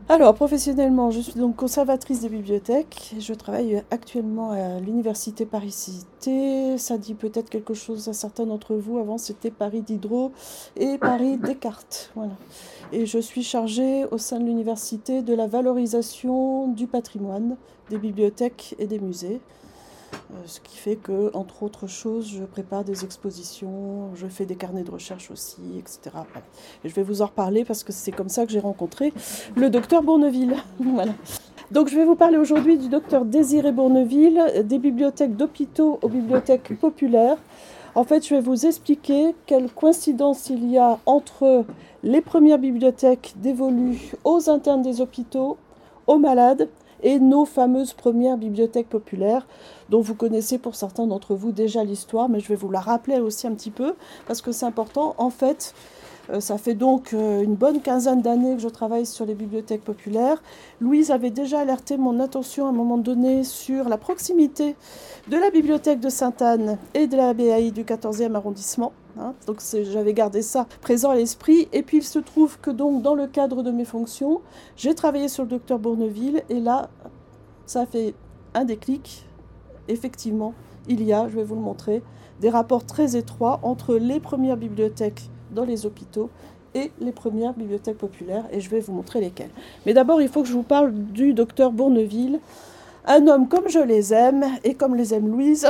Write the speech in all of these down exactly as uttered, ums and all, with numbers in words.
Alors, professionnellement, je suis donc conservatrice des bibliothèques. Je travaille actuellement à l'université Paris-Cité. Ça dit peut-être quelque chose à certains d'entre vous. Avant, c'était Paris Diderot et Paris Descartes. Voilà. Et je suis chargée au sein de l'université de la valorisation du patrimoine, des bibliothèques et des musées. Euh, ce qui fait que, entre autres choses, je prépare des expositions, je fais des carnets de recherche aussi, et cetera. Voilà. Et je vais vous en reparler parce que c'est comme ça que j'ai rencontré le docteur Bourneville. Voilà. Donc je vais vous parler aujourd'hui du docteur Désiré Bourneville, des bibliothèques d'hôpitaux aux bibliothèques populaires. En fait, je vais vous expliquer quelle coïncidence il y a entre les premières bibliothèques dévolues aux internes des hôpitaux, aux malades, et nos fameuses premières bibliothèques populaires, dont vous connaissez pour certains d'entre vous déjà l'histoire, mais je vais vous la rappeler aussi un petit peu, parce que c'est important. En fait, euh, ça fait donc euh, une bonne quinzaine d'années que je travaille sur les bibliothèques populaires. Louise avait déjà alerté mon attention à un moment donné sur la proximité de la bibliothèque de Sainte-Anne et de la B A I du quatorzième arrondissement. Hein, donc j'avais gardé ça présent à l'esprit. Et puis il se trouve que donc dans le cadre de mes fonctions, j'ai travaillé sur le docteur Bourneville et là, ça a fait un déclic. Effectivement, il y a, je vais vous le montrer, des rapports très étroits entre les premières bibliothèques dans les hôpitaux et les premières bibliothèques populaires, et je vais vous montrer lesquelles. Mais d'abord, il faut que je vous parle du docteur Bourneville, un homme comme je les aime, et comme les aime Louise,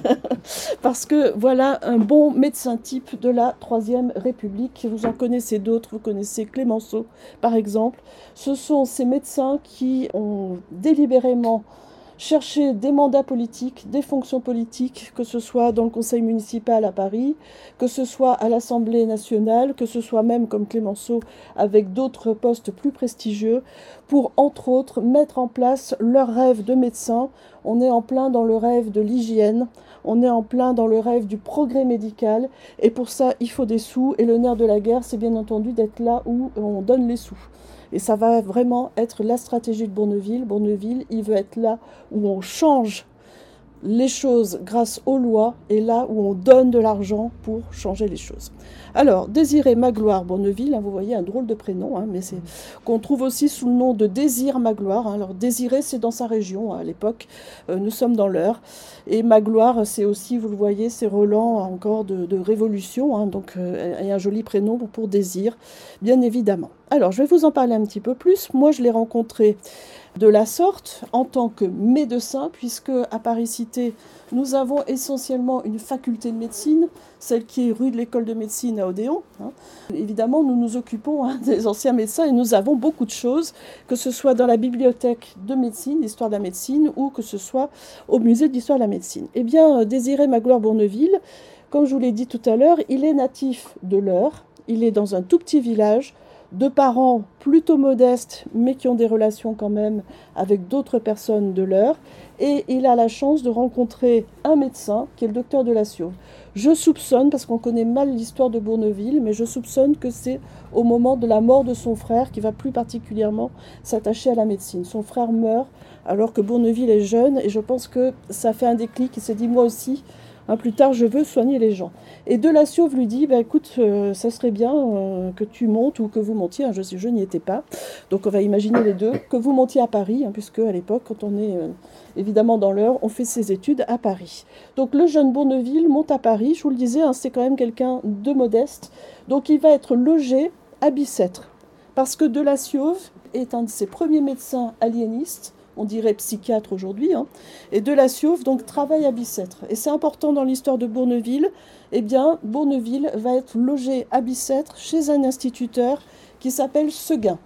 parce que voilà un bon médecin type de la Troisième République. Vous en connaissez d'autres, vous connaissez Clémenceau, par exemple. Ce sont ces médecins qui ont délibérément chercher des mandats politiques, des fonctions politiques, que ce soit dans le conseil municipal à Paris, que ce soit à l'Assemblée nationale, que ce soit même comme Clémenceau avec d'autres postes plus prestigieux, pour entre autres mettre en place leur rêve de médecin. On est en plein dans le rêve de l'hygiène, on est en plein dans le rêve du progrès médical, et pour ça il faut des sous, et le nerf de la guerre c'est bien entendu d'être là où on donne les sous. Et ça va vraiment être la stratégie de Bourneville. Bourneville, il veut être là où on change les choses grâce aux lois et là où on donne de l'argent pour changer les choses. Alors, Désiré Magloire Bourneville, hein, vous voyez un drôle de prénom, hein, mais c'est qu'on trouve aussi sous le nom de Désir Magloire. Hein. Alors, Désiré, c'est dans sa région hein, à l'époque, euh, nous sommes dans l'Eure. Et Magloire, c'est aussi, vous le voyez, c'est Roland encore de, de Révolution, hein, donc euh, et un joli prénom pour Désir, bien évidemment. Alors, je vais vous en parler un petit peu plus. Moi, je l'ai rencontré de la sorte en tant que médecin, puisque à Paris-Cité, nous avons essentiellement une faculté de médecine, celle qui est rue de l'école de médecine à Odéon. Hein. Évidemment, nous nous occupons hein, des anciens médecins et nous avons beaucoup de choses, que ce soit dans la bibliothèque de médecine, d'histoire de la médecine, ou que ce soit au musée d'histoire de la médecine. Eh bien, Désiré Magloire Bourneville, comme je vous l'ai dit tout à l'heure, il est natif de l'Eure, il est dans un tout petit village, de parents plutôt modestes, mais qui ont des relations quand même avec d'autres personnes de l'Eure. Et il a la chance de rencontrer un médecin, qui est le docteur Delassiot. Je soupçonne, parce qu'on connaît mal l'histoire de Bourneville, mais je soupçonne que c'est au moment de la mort de son frère qui va plus particulièrement s'attacher à la médecine. Son frère meurt alors que Bourneville est jeune, et je pense que ça fait un déclic. Il s'est dit, moi aussi, Hein, plus tard, je veux soigner les gens. Et Delassiot lui dit, bah, écoute, euh, ça serait bien euh, que tu montes ou que vous montiez, hein, je, je n'y étais pas, donc on va imaginer les deux, que vous montiez à Paris, hein, puisque à l'époque, quand on est euh, évidemment dans l'Eure, on fait ses études à Paris. Donc le jeune Bourneville monte à Paris, je vous le disais, hein, c'est quand même quelqu'un de modeste, donc il va être logé à Bicêtre, parce que Delassiot est un de ses premiers médecins aliénistes, on dirait psychiatre aujourd'hui, hein, et Delassiot donc travaille à Bicêtre. Et c'est important dans l'histoire de Bourneville, eh bien Bourneville va être logé à Bicêtre chez un instituteur qui s'appelle Seguin.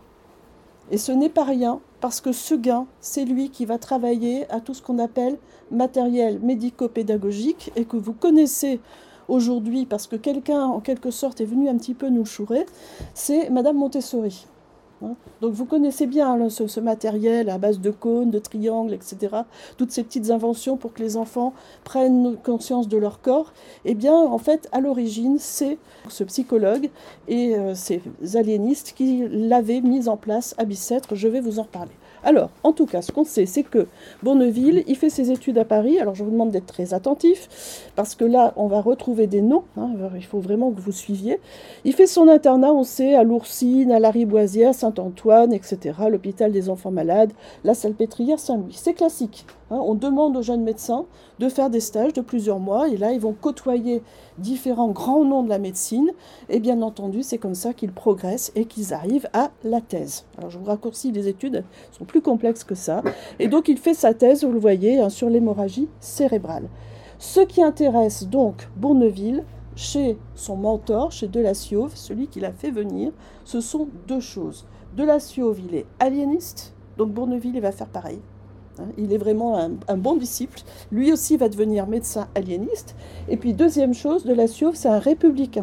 Et ce n'est pas rien, parce que Seguin, c'est lui qui va travailler à tout ce qu'on appelle matériel médico-pédagogique, et que vous connaissez aujourd'hui, parce que quelqu'un, en quelque sorte, est venu un petit peu nous le chourer, c'est Madame Montessori. Donc vous connaissez bien là, ce, ce matériel à base de cônes, de triangles, et cetera. Toutes ces petites inventions pour que les enfants prennent conscience de leur corps. Eh bien, en fait, à l'origine, c'est ce psychologue et euh, ces aliénistes qui l'avaient mis en place à Bicêtre. Je vais vous en reparler. Alors, en tout cas, ce qu'on sait, c'est que Bourneville, il fait ses études à Paris. Alors, je vous demande d'être très attentif, parce que là, on va retrouver des noms. Hein, il faut vraiment que vous suiviez. Il fait son internat, on sait, à Lourcine, à Lariboisière, Saint-Antoine, et cetera, l'hôpital des enfants malades, la Salpêtrière, Saint-Louis. C'est classique. Hein, on demande aux jeunes médecins de faire des stages de plusieurs mois, et là, ils vont côtoyer différents grands noms de la médecine, et bien entendu, c'est comme ça qu'ils progressent et qu'ils arrivent à la thèse. Alors, je vous raccourcis, les études sont plus complexes que ça, et donc il fait sa thèse, vous le voyez, hein, sur l'hémorragie cérébrale. Ce qui intéresse donc Bourneville, chez son mentor, chez Delassiauve, celui qui l'a fait venir, ce sont deux choses. Delassiauve, il est aliéniste, donc Bourneville, il va faire pareil. Il est vraiment un, un bon disciple. Lui aussi va devenir médecin aliéniste. Et puis, deuxième chose, Delassiauve, c'est un républicain.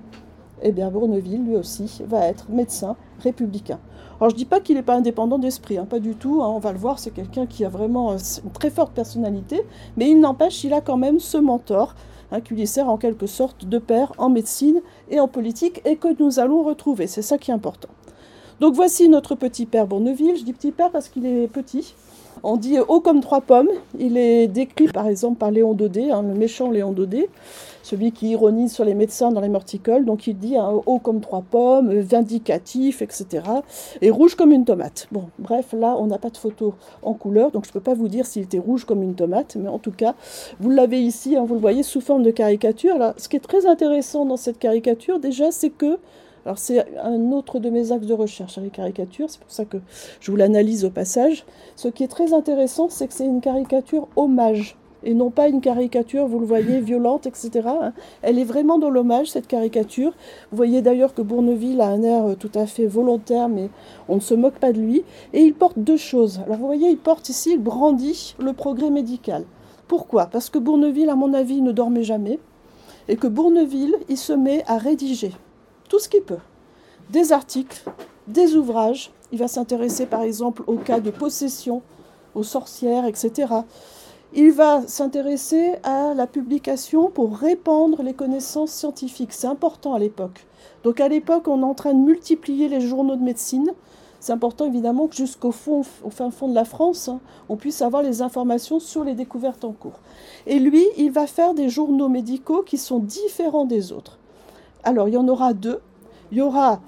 Eh bien, Bourneville, lui aussi, va être médecin républicain. Alors, je ne dis pas qu'il n'est pas indépendant d'esprit, hein, pas du tout. Hein, on va le voir, c'est quelqu'un qui a vraiment une très forte personnalité. Mais il n'empêche, il a quand même ce mentor, hein, qui lui sert en quelque sorte de père en médecine et en politique, et que nous allons retrouver. C'est ça qui est important. Donc, voici notre petit père Bourneville. Je dis petit père parce qu'il est petit. On dit haut comme trois pommes. Il est décrit par exemple par Léon Daudet, hein, le méchant Léon Daudet, celui qui ironise sur les médecins dans les morticoles. Donc il dit hein, haut comme trois pommes, vindicatif, et cetera. Et rouge comme une tomate. Bon, bref, là on n'a pas de photo en couleur, donc je ne peux pas vous dire s'il était rouge comme une tomate, mais en tout cas, vous l'avez ici, hein, vous le voyez sous forme de caricature. Là, ce qui est très intéressant dans cette caricature, déjà, c'est que alors c'est un autre de mes axes de recherche, hein, les caricatures, c'est pour ça que je vous l'analyse au passage. Ce qui est très intéressant, c'est que c'est une caricature hommage, et non pas une caricature, vous le voyez, violente, et cetera. Hein. Elle est vraiment dans l'hommage, cette caricature. Vous voyez d'ailleurs que Bourneville a un air tout à fait volontaire, mais on ne se moque pas de lui. Et il porte deux choses. Alors vous voyez, il porte ici, il brandit le progrès médical. Pourquoi ? Parce que Bourneville, à mon avis, ne dormait jamais, et que Bourneville, il se met à rédiger tout ce qu'il peut. Des articles, des ouvrages. Il va s'intéresser par exemple au cas de possession, aux sorcières, et cetera. Il va s'intéresser à la publication pour répandre les connaissances scientifiques. C'est important à l'époque. Donc à l'époque, on est en train de multiplier les journaux de médecine. C'est important évidemment que jusqu'au fond, au fin fond de la France, hein, on puisse avoir les informations sur les découvertes en cours. Et lui, il va faire des journaux médicaux qui sont différents des autres. Alors, il y en aura deux. Il y aura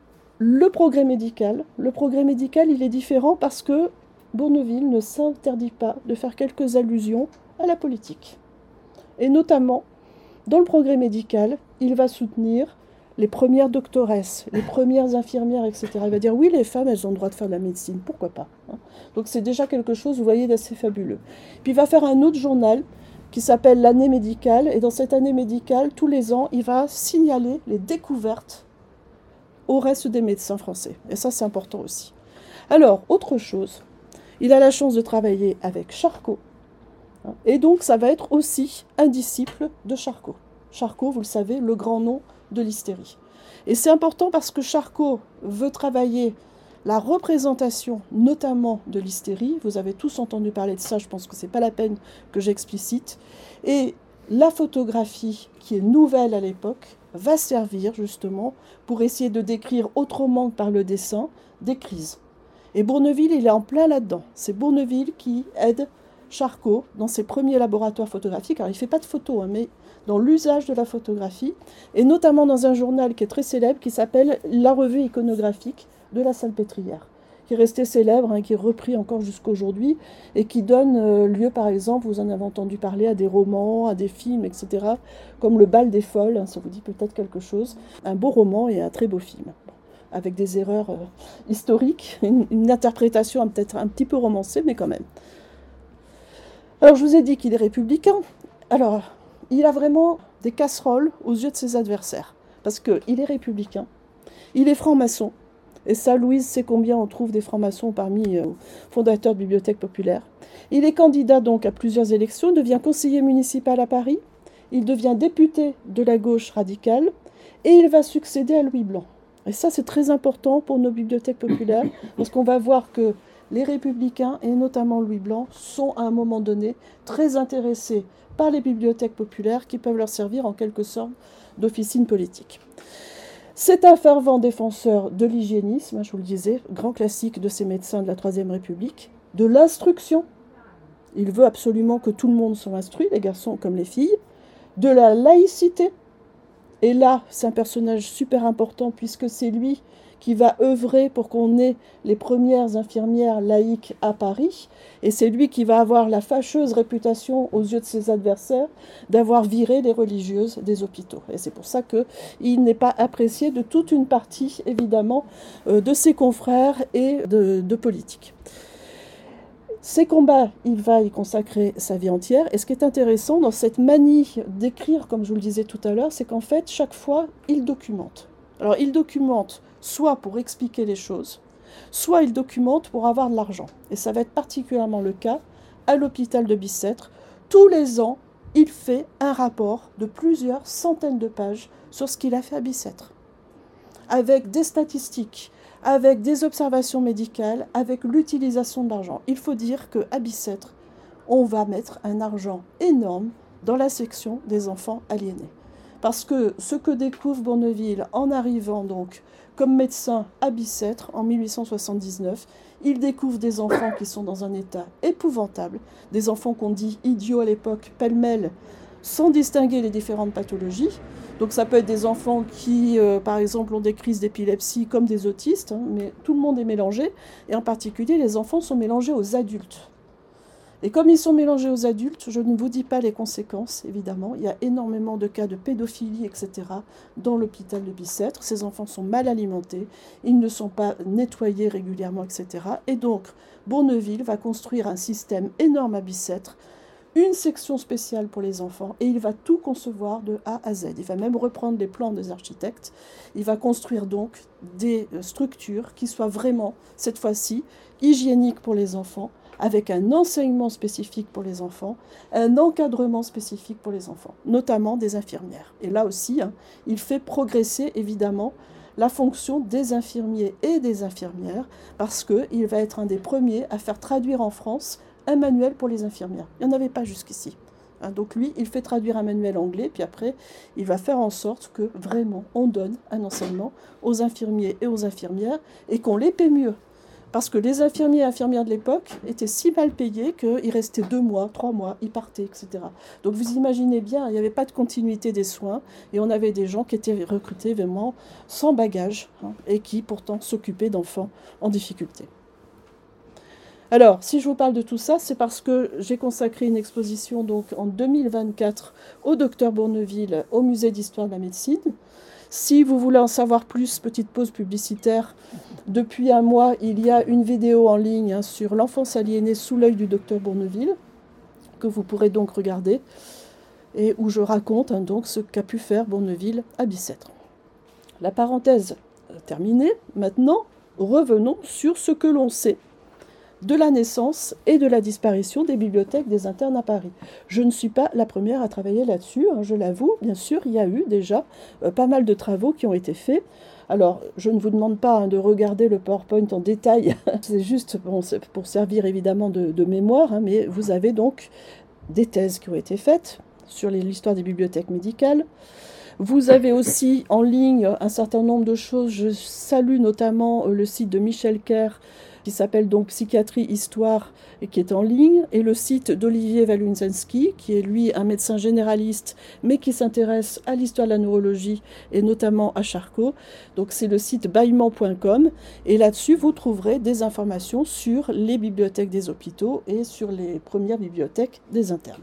le progrès médical. Le progrès médical, il est différent parce que Bourneville ne s'interdit pas de faire quelques allusions à la politique. Et notamment, dans le progrès médical, il va soutenir les premières doctoresses, les premières infirmières, et cetera. Il va dire, oui, les femmes, elles ont le droit de faire de la médecine, pourquoi pas, hein. Donc c'est déjà quelque chose, vous voyez, d'assez fabuleux. Puis il va faire un autre journal qui s'appelle l'année médicale, et dans cette année médicale, tous les ans, il va signaler les découvertes au reste des médecins français. Et ça, c'est important aussi. Alors, autre chose, il a la chance de travailler avec Charcot, hein, et donc ça va être aussi un disciple de Charcot. Charcot, vous le savez, le grand nom de l'hystérie. Et c'est important parce que Charcot veut travailler la représentation, notamment de l'hystérie. Vous avez tous entendu parler de ça, je pense que ce n'est pas la peine que j'explicite. Et la photographie, qui est nouvelle à l'époque, va servir justement pour essayer de décrire autrement que par le dessin des crises. Et Bourneville, il est en plein là-dedans. C'est Bourneville qui aide Charcot dans ses premiers laboratoires photographiques. Alors il ne fait pas de photos, hein, mais dans l'usage de la photographie, et notamment dans un journal qui est très célèbre, qui s'appelle La Revue iconographique de la Salpêtrière, qui est resté célèbre, hein, qui est repris encore jusqu'aujourd'hui, et qui donne euh, lieu, par exemple, vous en avez entendu parler, à des romans, à des films, et cetera, comme Le Bal des Folles, hein, ça vous dit peut-être quelque chose, un beau roman et un très beau film, bon, avec des erreurs euh, historiques, une, une interprétation peut-être un petit peu romancée, mais quand même. Alors, je vous ai dit qu'il est républicain. Alors, il a vraiment des casseroles aux yeux de ses adversaires, parce qu'il est républicain, il est franc-maçon, et ça, Louise sait combien on trouve des francs-maçons parmi les euh, fondateurs de bibliothèques populaires. Il est candidat donc à plusieurs élections, devient conseiller municipal à Paris, il devient député de la gauche radicale, et il va succéder à Louis Blanc. Et ça, c'est très important pour nos bibliothèques populaires, parce qu'on va voir que les républicains, et notamment Louis Blanc, sont à un moment donné très intéressés par les bibliothèques populaires qui peuvent leur servir en quelque sorte d'officine politique. C'est un fervent défenseur de l'hygiénisme, je vous le disais, grand classique de ces médecins de la Troisième République, de l'instruction. Il veut absolument que tout le monde soit instruit, les garçons comme les filles, de la laïcité. Et là, c'est un personnage super important puisque c'est lui qui va œuvrer pour qu'on ait les premières infirmières laïques à Paris. Et c'est lui qui va avoir la fâcheuse réputation aux yeux de ses adversaires d'avoir viré les religieuses des hôpitaux. Et c'est pour ça qu'il n'est pas apprécié de toute une partie, évidemment, de ses confrères et de, de politiques. Ces combats, il va y consacrer sa vie entière. Et ce qui est intéressant dans cette manie d'écrire, comme je vous le disais tout à l'heure, c'est qu'en fait, chaque fois, il documente. Alors, il documente soit pour expliquer les choses, soit il documente pour avoir de l'argent. Et ça va être particulièrement le cas à l'hôpital de Bicêtre. Tous les ans, il fait un rapport de plusieurs centaines de pages sur ce qu'il a fait à Bicêtre, avec des statistiques, avec des observations médicales, avec l'utilisation de l'argent. Il faut dire qu'à Bicêtre, on va mettre un argent énorme dans la section des enfants aliénés. Parce que ce que découvre Bourneville en arrivant donc comme médecin à Bicêtre en mille huit cent soixante-dix-neuf, il découvre des enfants qui sont dans un état épouvantable, des enfants qu'on dit idiots à l'époque, pêle-mêle, sans distinguer les différentes pathologies. Donc ça peut être des enfants qui, euh, par exemple, ont des crises d'épilepsie comme des autistes, hein, mais tout le monde est mélangé, et en particulier les enfants sont mélangés aux adultes. Et comme ils sont mélangés aux adultes, je ne vous dis pas les conséquences, évidemment. Il y a énormément de cas de pédophilie, et cetera dans l'hôpital de Bicêtre. Ces enfants sont mal alimentés, ils ne sont pas nettoyés régulièrement, et cetera. Et donc, Bourneville va construire un système énorme à Bicêtre, une section spéciale pour les enfants, et il va tout concevoir de A à Z. Il va même reprendre les plans des architectes. Il va construire donc des structures qui soient vraiment, cette fois-ci, hygiéniques pour les enfants, avec un enseignement spécifique pour les enfants, un encadrement spécifique pour les enfants, notamment des infirmières. Et là aussi, hein, il fait progresser évidemment la fonction des infirmiers et des infirmières, parce qu'il va être un des premiers à faire traduire en France un manuel pour les infirmières. Il n'y en avait pas jusqu'ici. Hein, donc lui, il fait traduire un manuel anglais, puis après, il va faire en sorte que vraiment on donne un enseignement aux infirmiers et aux infirmières, et qu'on les paie mieux. Parce que les infirmiers et infirmières de l'époque étaient si mal payés qu'ils restaient deux mois, trois mois, ils partaient, et cetera. Donc vous imaginez bien, il n'y avait pas de continuité des soins et on avait des gens qui étaient recrutés vraiment sans bagage hein, et qui pourtant s'occupaient d'enfants en difficulté. Alors, si je vous parle de tout ça, c'est parce que j'ai consacré une exposition donc, en deux mille vingt-quatre au docteur Bourneville au Musée d'Histoire de la Médecine. Si vous voulez en savoir plus, petite pause publicitaire, depuis un mois, il y a une vidéo en ligne hein, sur l'enfance aliénée sous l'œil du docteur Bourneville, que vous pourrez donc regarder, et où je raconte hein, donc ce qu'a pu faire Bourneville à Bicêtre. La parenthèse terminée, maintenant, revenons sur ce que l'on sait de la naissance et de la disparition des bibliothèques des internes à Paris. Je ne suis pas la première à travailler là-dessus, hein, je l'avoue. Bien sûr, il y a eu déjà euh, pas mal de travaux qui ont été faits. Alors, je ne vous demande pas hein, de regarder le PowerPoint en détail, c'est juste bon, c'est pour servir évidemment de, de mémoire, hein, mais vous avez donc des thèses qui ont été faites sur l'histoire des bibliothèques médicales. Vous avez aussi en ligne un certain nombre de choses. Je salue notamment le site de Michel Kerr, qui s'appelle donc Psychiatrie Histoire et qui est en ligne, et le site d'Olivier Walunczewski, qui est lui un médecin généraliste, mais qui s'intéresse à l'histoire de la neurologie et notamment à Charcot. Donc c'est le site bâillement point com, et là-dessus vous trouverez des informations sur les bibliothèques des hôpitaux et sur les premières bibliothèques des internes.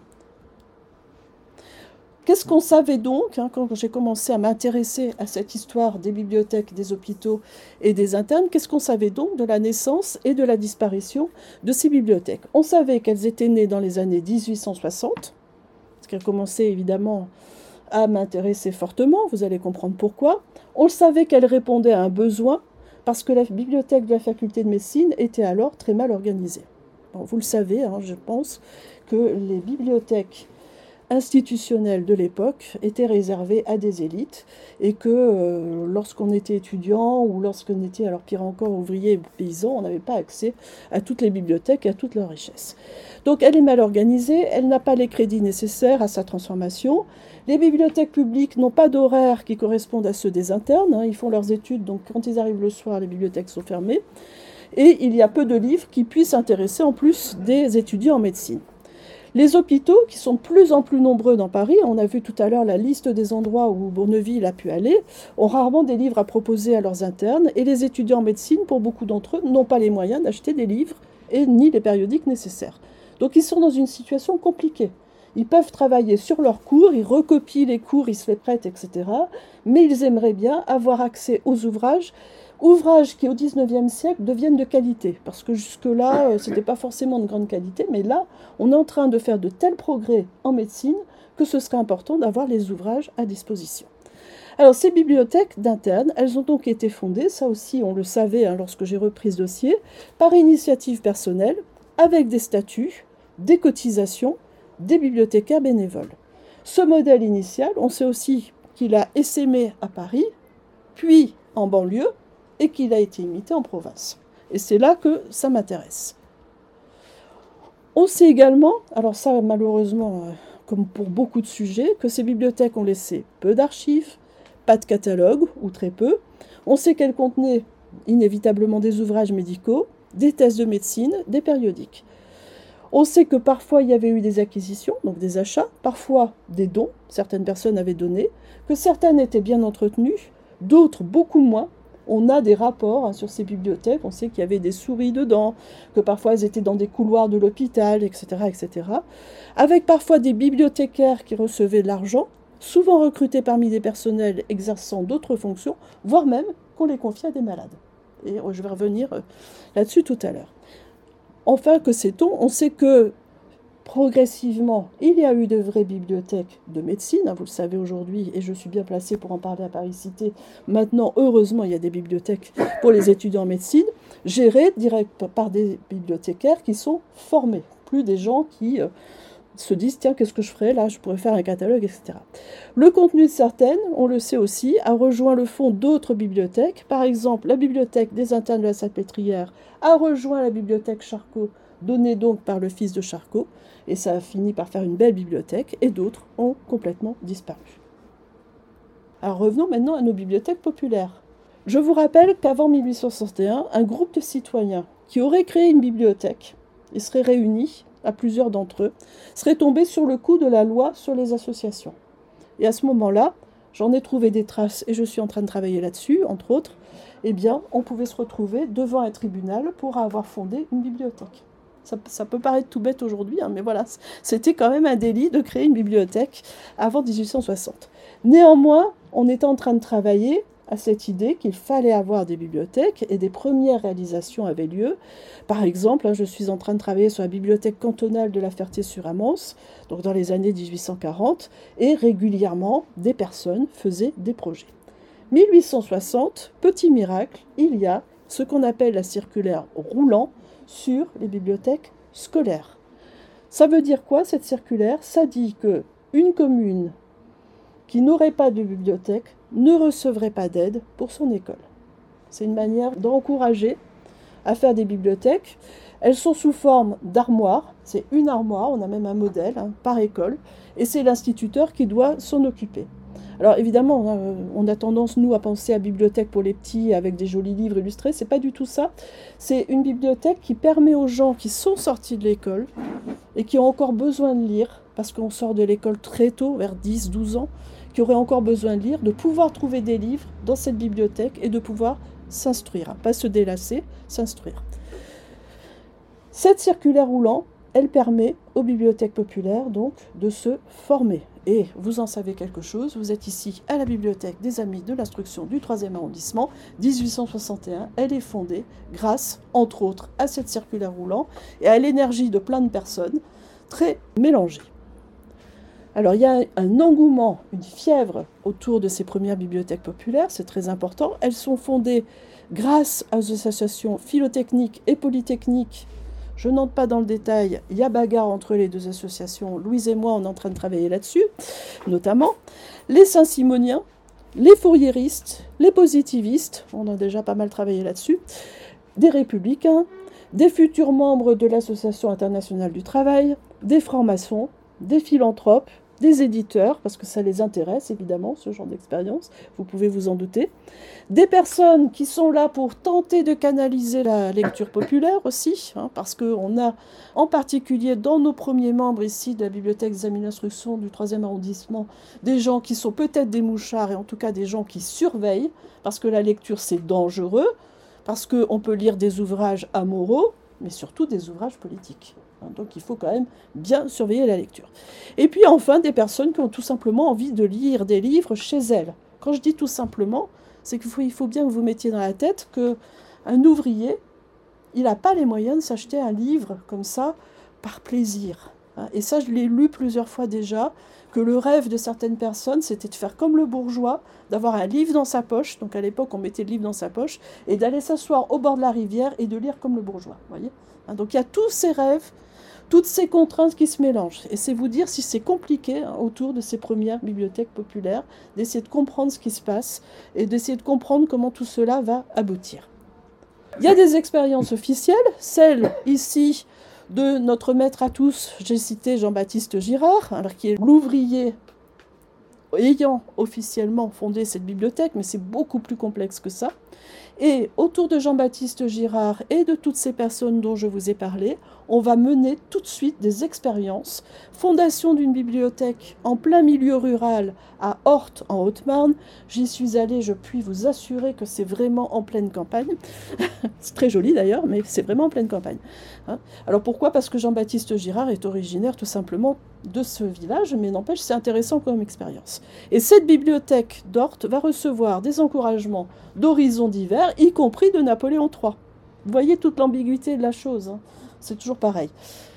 Qu'est-ce qu'on savait donc, hein, quand j'ai commencé à m'intéresser à cette histoire des bibliothèques, des hôpitaux et des internes, qu'est-ce qu'on savait donc de la naissance et de la disparition de ces bibliothèques? On savait qu'elles étaient nées dans les années dix-huit cent soixante, ce qui a commencé évidemment à m'intéresser fortement, vous allez comprendre pourquoi. On le savait qu'elles répondaient à un besoin, parce que la bibliothèque de la faculté de médecine était alors très mal organisée. Bon, vous le savez, hein, je pense que les bibliothèques institutionnelle de l'époque était réservée à des élites et que euh, lorsqu'on était étudiant ou lorsqu'on était, alors pire encore, ouvrier et paysan, on n'avait pas accès à toutes les bibliothèques et à toutes leurs richesses. Donc elle est mal organisée, elle n'a pas les crédits nécessaires à sa transformation. Les bibliothèques publiques n'ont pas d'horaires qui correspondent à ceux des internes, hein, ils font leurs études, donc quand ils arrivent le soir, les bibliothèques sont fermées. Et il y a peu de livres qui puissent intéresser en plus des étudiants en médecine. Les hôpitaux, qui sont de plus en plus nombreux dans Paris, on a vu tout à l'heure la liste des endroits où Bourneville a pu aller, ont rarement des livres à proposer à leurs internes, et les étudiants en médecine, pour beaucoup d'entre eux, n'ont pas les moyens d'acheter des livres et ni les périodiques nécessaires. Donc ils sont dans une situation compliquée. Ils peuvent travailler sur leurs cours, ils recopient les cours, ils se les prêtent, et cetera. Mais ils aimeraient bien avoir accès aux ouvrages, ouvrages qui au dix-neuvième siècle deviennent de qualité. Parce que jusque-là, ce n'était pas forcément de grande qualité, mais là, on est en train de faire de tels progrès en médecine que ce serait important d'avoir les ouvrages à disposition. Alors ces bibliothèques d'internes, elles ont donc été fondées, ça aussi on le savait hein, lorsque j'ai repris ce dossier, par initiative personnelle, avec des statuts, des cotisations, des bibliothécaires bénévoles. Ce modèle initial, on sait aussi qu'il a essaimé à Paris, puis en banlieue, et qu'il a été imité en province. Et c'est là que ça m'intéresse. On sait également, alors ça malheureusement, comme pour beaucoup de sujets, que ces bibliothèques ont laissé peu d'archives, pas de catalogue, ou très peu. On sait qu'elles contenaient inévitablement des ouvrages médicaux, des thèses de médecine, des périodiques. On sait que parfois il y avait eu des acquisitions, donc des achats, parfois des dons, certaines personnes avaient donné, que certaines étaient bien entretenues, d'autres beaucoup moins. On a des rapports hein, sur ces bibliothèques, on sait qu'il y avait des souris dedans, que parfois elles étaient dans des couloirs de l'hôpital, et cetera, et cetera. Avec parfois des bibliothécaires qui recevaient de l'argent, souvent recrutés parmi des personnels exerçant d'autres fonctions, voire même qu'on les confiait à des malades. Et je vais revenir là-dessus tout à l'heure. Enfin, que sait-on? On sait que progressivement, il y a eu de vraies bibliothèques de médecine, hein, vous le savez aujourd'hui, et je suis bien placée pour en parler à Paris Cité. Maintenant, heureusement, il y a des bibliothèques pour les étudiants en médecine, gérées direct par des bibliothécaires qui sont formés, plus des gens qui euh, se disent, tiens, qu'est-ce que je ferais là, je pourrais faire un catalogue, et cetera. Le contenu de certaines, on le sait aussi, a rejoint le fond d'autres bibliothèques. Par exemple, la bibliothèque des internes de la Salpêtrière a rejoint la bibliothèque Charcot, donnée donc par le fils de Charcot, et ça a fini par faire une belle bibliothèque, et d'autres ont complètement disparu. Alors revenons maintenant à nos bibliothèques populaires. Je vous rappelle qu'avant mille huit cent soixante et un, un groupe de citoyens qui aurait créé une bibliothèque, ils seraient réunis, à plusieurs d'entre eux, seraient tombés sur le coup de la loi sur les associations. Et à ce moment-là, j'en ai trouvé des traces, et je suis en train de travailler là-dessus, entre autres, eh bien, on pouvait se retrouver devant un tribunal pour avoir fondé une bibliothèque. Ça, ça peut paraître tout bête aujourd'hui, hein, mais voilà, c'était quand même un délit de créer une bibliothèque avant dix-huit cent soixante. Néanmoins, on était en train de travailler à cette idée qu'il fallait avoir des bibliothèques et des premières réalisations avaient lieu. Par exemple, hein, je suis en train de travailler sur la bibliothèque cantonale de la Ferté-sur-Amance, donc dans les années dix-huit cent quarante, et régulièrement, des personnes faisaient des projets. mille huit cent soixante, petit miracle, il y a ce qu'on appelle la circulaire roulant sur les bibliothèques scolaires. Ça veut dire quoi cette circulaire? Ça dit qu'une commune qui n'aurait pas de bibliothèque ne recevrait pas d'aide pour son école. C'est une manière d'encourager à faire des bibliothèques. Elles sont sous forme d'armoires, c'est une armoire, on a même un modèle hein, par école, et c'est l'instituteur qui doit s'en occuper. Alors évidemment, on a tendance, nous, à penser à bibliothèque pour les petits avec des jolis livres illustrés. C'est pas du tout ça. C'est une bibliothèque qui permet aux gens qui sont sortis de l'école et qui ont encore besoin de lire, parce qu'on sort de l'école très tôt, vers dix douze ans, qui auraient encore besoin de lire, de pouvoir trouver des livres dans cette bibliothèque et de pouvoir s'instruire, pas se délasser, s'instruire. Cette circulaire roulant, elle permet aux bibliothèques populaires donc de se former. Et vous en savez quelque chose, vous êtes ici à la bibliothèque des Amis de l'Instruction du troisième arrondissement, dix-huit cent soixante et un. Elle est fondée grâce, entre autres, à cette circulaire roulant et à l'énergie de plein de personnes très mélangées. Alors il y a un engouement, une fièvre autour de ces premières bibliothèques populaires, c'est très important. Elles sont fondées grâce aux associations philotechniques et polytechniques Je n'entre pas dans le détail, il y a bagarre entre les deux associations. Louise et moi, on est en train de travailler là-dessus, notamment. Les Saint-Simoniens, les fourriéristes, les positivistes, on a déjà pas mal travaillé là-dessus, des républicains, des futurs membres de l'Association internationale du travail, des francs-maçons, des philanthropes, des éditeurs, parce que ça les intéresse évidemment, ce genre d'expérience, vous pouvez vous en douter, des personnes qui sont là pour tenter de canaliser la lecture populaire aussi, hein, parce qu'on a en particulier dans nos premiers membres ici de la bibliothèque des amis d'instruction du troisième arrondissement, des gens qui sont peut-être des mouchards et en tout cas des gens qui surveillent, parce que la lecture c'est dangereux, parce qu'on peut lire des ouvrages amoraux, mais surtout des ouvrages politiques. Donc il faut quand même bien surveiller la lecture. Et puis enfin, des personnes qui ont tout simplement envie de lire des livres chez elles. Quand je dis tout simplement, c'est qu'il faut, il faut bien que vous mettiez dans la tête qu'un ouvrier, il n'a pas les moyens de s'acheter un livre comme ça par plaisir. Et ça, je l'ai lu plusieurs fois déjà, que le rêve de certaines personnes, c'était de faire comme le bourgeois, d'avoir un livre dans sa poche, donc à l'époque on mettait le livre dans sa poche, et d'aller s'asseoir au bord de la rivière et de lire comme le bourgeois. Voyez, donc il y a tous ces rêves, toutes ces contraintes qui se mélangent. Et c'est vous dire si c'est compliqué hein, autour de ces premières bibliothèques populaires, d'essayer de comprendre ce qui se passe et d'essayer de comprendre comment tout cela va aboutir. Il y a des expériences officielles, celle ici de notre maître à tous, j'ai cité Jean-Baptiste Girard, alors qui est l'ouvrier ayant officiellement fondé cette bibliothèque, mais c'est beaucoup plus complexe que ça. Et autour de Jean-Baptiste Girard et de toutes ces personnes dont je vous ai parlé, on va mener tout de suite des expériences. Fondation d'une bibliothèque en plein milieu rural à Orthes, en Haute-Marne. J'y suis allée, je puis vous assurer que c'est vraiment en pleine campagne. C'est très joli d'ailleurs, mais c'est vraiment en pleine campagne. Alors pourquoi ? Parce que Jean-Baptiste Girard est originaire tout simplement de ce village, mais n'empêche, c'est intéressant comme expérience. Et cette bibliothèque d'Orthes va recevoir des encouragements d'horizons divers, y compris de Napoléon trois. Vous voyez toute l'ambiguïté de la chose, hein. C'est toujours pareil.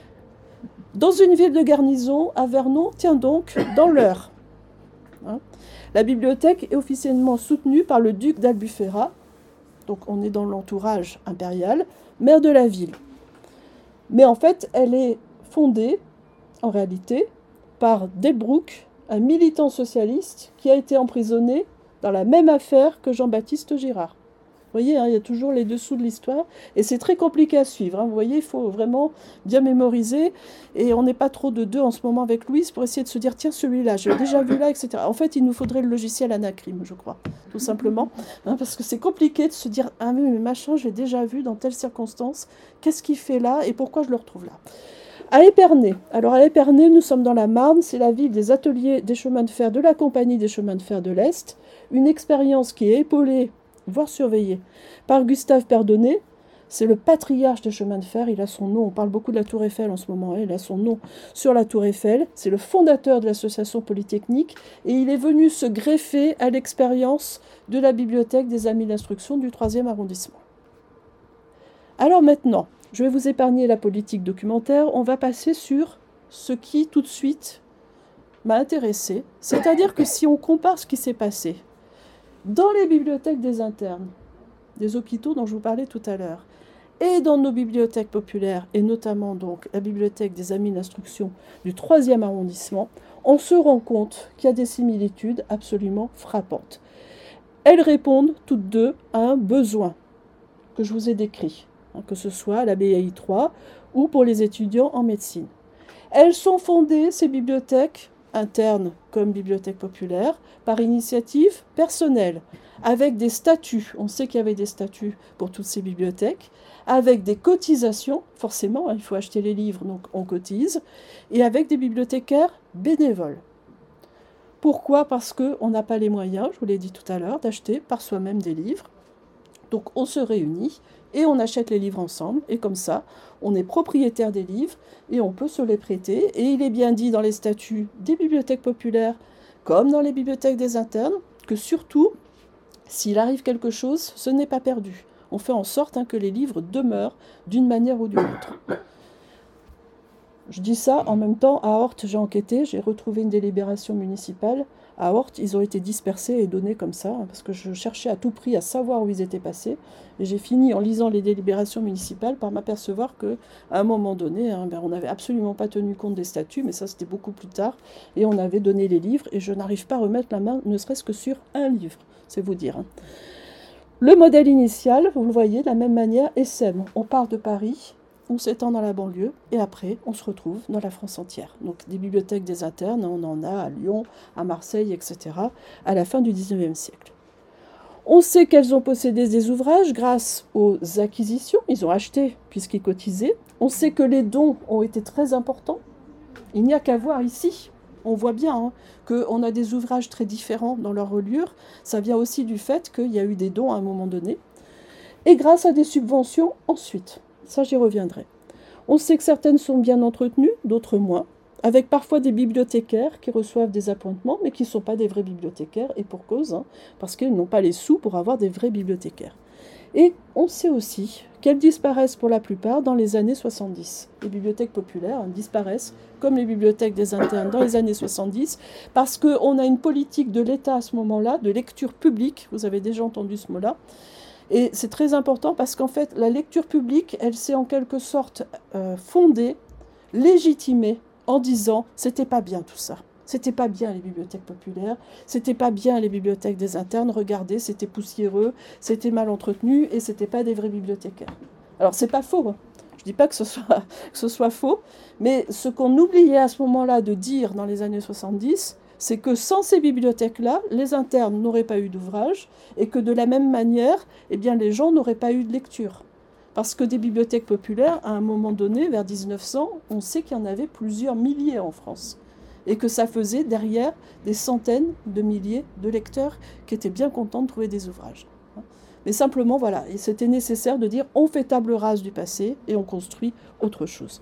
Dans une ville de garnison, à Vernon, tiens donc, dans l'Eure. Hein, la bibliothèque est officiellement soutenue par le duc d'Albufera, donc on est dans l'entourage impérial, maire de la ville. Mais en fait, elle est fondée, en réalité, par Delbrouck, un militant socialiste qui a été emprisonné dans la même affaire que Jean-Baptiste Girard. Vous voyez, hein, il y a toujours les dessous de l'histoire, et c'est très compliqué à suivre. Hein. Vous voyez, il faut vraiment bien mémoriser, et on n'est pas trop de deux en ce moment avec Louise pour essayer de se dire, tiens, celui-là, je l'ai déjà vu là, et cetera. En fait, il nous faudrait le logiciel Anacrim, je crois, tout simplement, hein, parce que c'est compliqué de se dire, ah mais machin, j'ai déjà vu dans telle circonstance, qu'est-ce qu'il fait là, et pourquoi je le retrouve là ? À Épernay. Alors à Épernay, nous sommes dans la Marne, c'est la ville des ateliers des chemins de fer de la Compagnie des chemins de fer de l'Est, une expérience qui est épaulée, voire surveillée, par Gustave Perdonnet. C'est le patriarche des chemins de fer, il a son nom, on parle beaucoup de la Tour Eiffel en ce moment, hein, il a son nom sur la Tour Eiffel, c'est le fondateur de l'association Polytechnique, et il est venu se greffer à l'expérience de la bibliothèque des amis d'instruction du troisième arrondissement. Alors maintenant, je vais vous épargner la politique documentaire, on va passer sur ce qui tout de suite m'a intéressé, c'est-à-dire que si on compare ce qui s'est passé dans les bibliothèques des internes, des hôpitaux dont je vous parlais tout à l'heure, et dans nos bibliothèques populaires, et notamment donc la bibliothèque des amis d'instruction du troisième arrondissement, on se rend compte qu'il y a des similitudes absolument frappantes. Elles répondent toutes deux à un besoin que je vous ai décrit, hein, que ce soit à la B A I trois ou pour les étudiants en médecine. Elles sont fondées, ces bibliothèques, internes comme bibliothèques populaires, par initiative personnelle, avec des statuts, on sait qu'il y avait des statuts pour toutes ces bibliothèques, avec des cotisations, forcément, hein, il faut acheter les livres, donc on cotise, et avec des bibliothécaires bénévoles. Pourquoi ? Parce qu'on n'a pas les moyens, je vous l'ai dit tout à l'heure, d'acheter par soi-même des livres. Donc on se réunit et on achète les livres ensemble, et comme ça, on est propriétaire des livres et on peut se les prêter. Et il est bien dit dans les statuts des bibliothèques populaires, comme dans les bibliothèques des internes, que surtout, s'il arrive quelque chose, ce n'est pas perdu. On fait en sorte hein, que les livres demeurent d'une manière ou d'une autre. Je dis ça, en même temps, à Hortes, j'ai enquêté, j'ai retrouvé une délibération municipale. À Hortes, ils ont été dispersés et donnés comme ça, hein, parce que je cherchais à tout prix à savoir où ils étaient passés. Et j'ai fini, en lisant les délibérations municipales, par m'apercevoir qu'à un moment donné, hein, ben, on n'avait absolument pas tenu compte des statuts, mais ça c'était beaucoup plus tard, et on avait donné les livres, et je n'arrive pas à remettre la main, ne serait-ce que sur un livre, c'est vous dire. Hein. Le modèle initial, vous le voyez, de la même manière, S M. On part de Paris, on s'étend dans la banlieue, et après, on se retrouve dans la France entière. Donc des bibliothèques des internes, on en a à Lyon, à Marseille, et cetera, à la fin du dix-neuvième siècle. On sait qu'elles ont possédé des ouvrages grâce aux acquisitions, ils ont acheté puisqu'ils cotisaient. On sait que les dons ont été très importants. Il n'y a qu'à voir ici. On voit bien hein, qu'on a des ouvrages très différents dans leur reliure. Ça vient aussi du fait qu'il y a eu des dons à un moment donné. Et grâce à des subventions ensuite. Ça, j'y reviendrai. On sait que certaines sont bien entretenues, d'autres moins, avec parfois des bibliothécaires qui reçoivent des appointements, mais qui ne sont pas des vrais bibliothécaires, et pour cause, hein, parce qu'ils n'ont pas les sous pour avoir des vrais bibliothécaires. Et on sait aussi qu'elles disparaissent pour la plupart dans les années soixante-dix. Les bibliothèques populaires hein, disparaissent, comme les bibliothèques des internes, dans les années soixante-dix, parce qu'on a une politique de l'État à ce moment-là, de lecture publique, vous avez déjà entendu ce mot-là, et c'est très important parce qu'en fait, la lecture publique, elle s'est en quelque sorte euh, fondée, légitimée, en disant c'était pas bien tout ça. C'était pas bien les bibliothèques populaires, c'était pas bien les bibliothèques des internes, regardez, c'était poussiéreux, c'était mal entretenu et c'était pas des vrais bibliothécaires. Alors c'est pas faux, hein. Je dis pas que ce soit, que ce soit faux, mais ce qu'on oubliait à ce moment-là de dire dans les années soixante-dix, c'est que sans ces bibliothèques-là, les internes n'auraient pas eu d'ouvrage et que de la même manière, eh bien, les gens n'auraient pas eu de lecture. Parce que des bibliothèques populaires, à un moment donné, vers mille neuf cents, on sait qu'il y en avait plusieurs milliers en France. Et que ça faisait derrière des centaines de milliers de lecteurs qui étaient bien contents de trouver des ouvrages. Mais simplement, voilà, c'était nécessaire de dire on fait table rase du passé et on construit autre chose.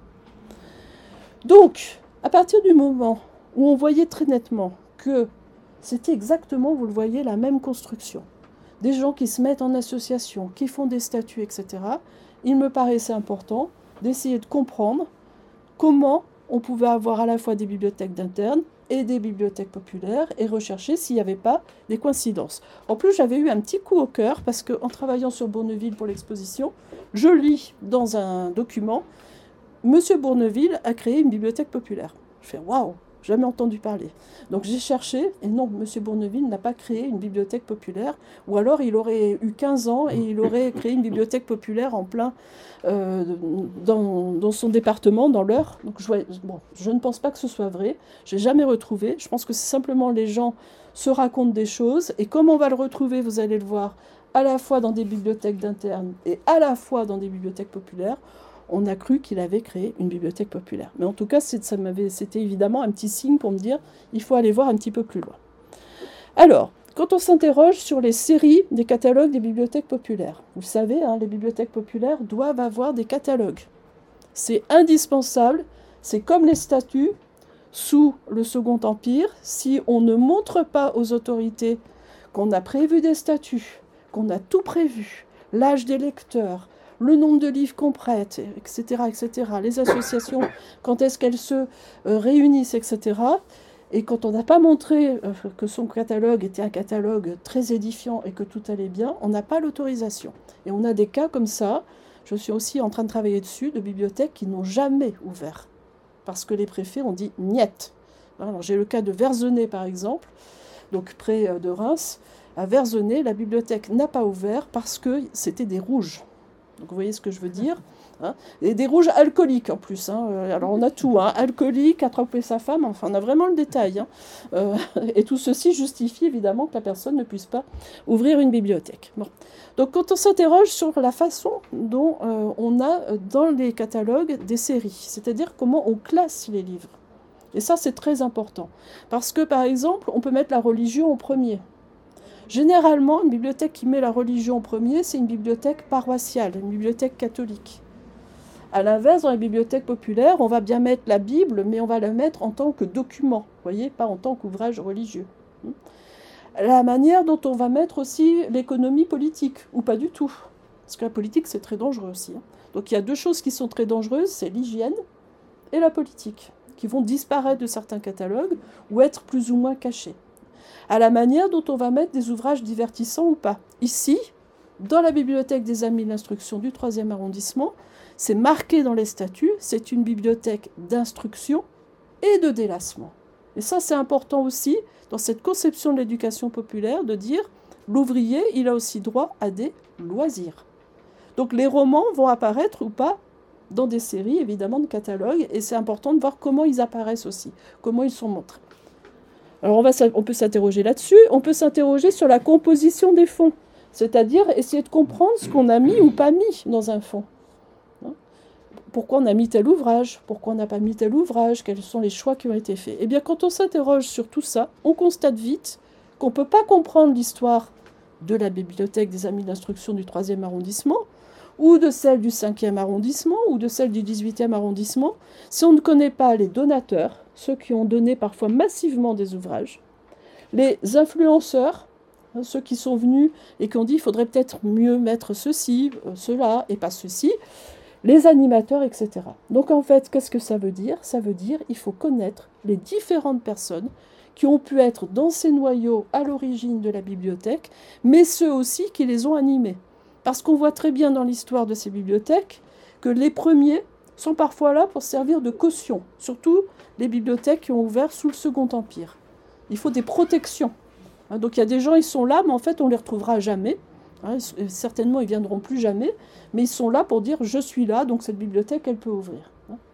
Donc, à partir du moment où on voyait très nettement que c'était exactement, vous le voyez, la même construction, des gens qui se mettent en association, qui font des statuts, et cetera, il me paraissait important d'essayer de comprendre comment on pouvait avoir à la fois des bibliothèques d'internes et des bibliothèques populaires et rechercher s'il n'y avait pas des coïncidences. En plus, j'avais eu un petit coup au cœur parce qu'en travaillant sur Bourneville pour l'exposition, je lis dans un document « Monsieur Bourneville a créé une bibliothèque populaire ». Je fais « Waouh !» Jamais entendu parler. Donc j'ai cherché, et non, M. Bourneville n'a pas créé une bibliothèque populaire, ou alors il aurait eu quinze ans et il aurait créé une bibliothèque populaire en plein euh, dans, dans son département, dans l'Eure. Donc je, bon, je ne pense pas que ce soit vrai, je n'ai jamais retrouvé. Je pense que c'est simplement les gens se racontent des choses, et comme on va le retrouver, vous allez le voir, à la fois dans des bibliothèques d'internes et à la fois dans des bibliothèques populaires, on a cru qu'il avait créé une bibliothèque populaire. Mais en tout cas, ça m'avait, c'était évidemment un petit signe pour me dire il faut aller voir un petit peu plus loin. Alors, quand on s'interroge sur les séries des catalogues des bibliothèques populaires, vous le savez, hein, les bibliothèques populaires doivent avoir des catalogues. C'est indispensable, c'est comme les statuts sous le Second Empire. Si on ne montre pas aux autorités qu'on a prévu des statuts, qu'on a tout prévu, l'âge des lecteurs, le nombre de livres qu'on prête, et cetera, et cetera, les associations, quand est-ce qu'elles se euh, réunissent, et cetera. Et quand on n'a pas montré euh, que son catalogue était un catalogue très édifiant et que tout allait bien, on n'a pas l'autorisation. Et on a des cas comme ça, je suis aussi en train de travailler dessus, de bibliothèques qui n'ont jamais ouvert. Parce que les préfets ont dit « niet ». Alors j'ai le cas de Verzenay, par exemple, donc près de Reims. À Verzenay, la bibliothèque n'a pas ouvert parce que c'était des rouges. Donc vous voyez ce que je veux dire, hein, et des rouges alcooliques en plus. Hein. Alors on a tout, hein, alcoolique, attraper sa femme, enfin on a vraiment le détail. Hein. Euh, et tout ceci justifie évidemment que la personne ne puisse pas ouvrir une bibliothèque. Bon. Donc quand on s'interroge sur la façon dont euh, on a dans les catalogues des séries, c'est-à-dire comment on classe les livres. Et ça c'est très important. Parce que par exemple, on peut mettre la religion au premier. Généralement, une bibliothèque qui met la religion en premier, c'est une bibliothèque paroissiale, une bibliothèque catholique. À l'inverse, dans les bibliothèques populaires, on va bien mettre la Bible, mais on va la mettre en tant que document, vous voyez, pas en tant qu'ouvrage religieux. La manière dont on va mettre aussi l'économie politique, ou pas du tout. Parce que la politique, c'est très dangereux aussi. Donc il y a deux choses qui sont très dangereuses, c'est l'hygiène, et la politique, qui vont disparaître de certains catalogues ou être plus ou moins cachés. À la manière dont on va mettre des ouvrages divertissants ou pas. Ici, dans la bibliothèque des Amis de l'Instruction du troisième arrondissement, c'est marqué dans les statuts, c'est une bibliothèque d'instruction et de délassement. Et ça, c'est important aussi dans cette conception de l'éducation populaire de dire l'ouvrier, il a aussi droit à des loisirs. Donc les romans vont apparaître ou pas dans des séries, évidemment, de catalogues, et c'est important de voir comment ils apparaissent aussi, comment ils sont montrés. Alors on, va, on peut s'interroger là-dessus, on peut s'interroger sur la composition des fonds, c'est-à-dire essayer de comprendre ce qu'on a mis ou pas mis dans un fonds. Pourquoi on a mis tel ouvrage, pourquoi on n'a pas mis tel ouvrage, quels sont les choix qui ont été faits. Eh bien, quand on s'interroge sur tout ça, on constate vite qu'on ne peut pas comprendre l'histoire de la bibliothèque des Amis d'Instruction du troisième arrondissement, ou de celle du cinquième arrondissement, ou de celle du dix-huitième arrondissement, si on ne connaît pas les donateurs, ceux qui ont donné parfois massivement des ouvrages, les influenceurs, ceux qui sont venus et qui ont dit qu'il faudrait peut-être mieux mettre ceci, cela, et pas ceci, les animateurs, et cetera. Donc en fait, qu'est-ce que ça veut dire? Ça veut dire qu'il faut connaître les différentes personnes qui ont pu être dans ces noyaux à l'origine de la bibliothèque, mais ceux aussi qui les ont animés. Parce qu'on voit très bien dans l'histoire de ces bibliothèques que les premiers sont parfois là pour servir de caution, surtout les bibliothèques qui ont ouvert sous le Second Empire. Il faut des protections. Donc il y a des gens, ils sont là, mais en fait on ne les retrouvera jamais. Certainement, ils ne viendront plus jamais, mais ils sont là pour dire « je suis là, donc cette bibliothèque, elle peut ouvrir ».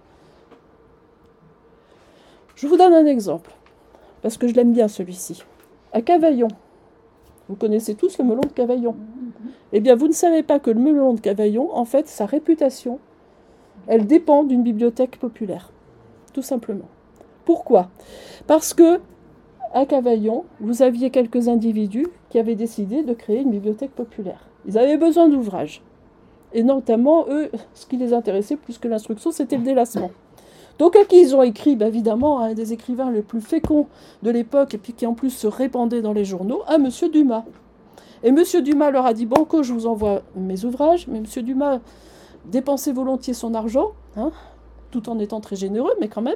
Je vous donne un exemple, parce que je l'aime bien celui-ci. À Cavaillon, vous connaissez tous le melon de Cavaillon. Eh bien, vous ne savez pas que le melon de Cavaillon, en fait, sa réputation, elle dépend d'une bibliothèque populaire, tout simplement. Pourquoi? Parce que à Cavaillon, vous aviez quelques individus qui avaient décidé de créer une bibliothèque populaire. Ils avaient besoin d'ouvrages. Et notamment, eux, ce qui les intéressait plus que l'instruction, c'était le délassement. Donc à qui ils ont écrit, ben évidemment, un des écrivains les plus féconds de l'époque, et puis qui en plus se répandait dans les journaux, à M. Dumas. Et M. Dumas leur a dit, banco, je vous envoie mes ouvrages, mais M. Dumas dépensait volontiers son argent, hein, tout en étant très généreux, mais quand même.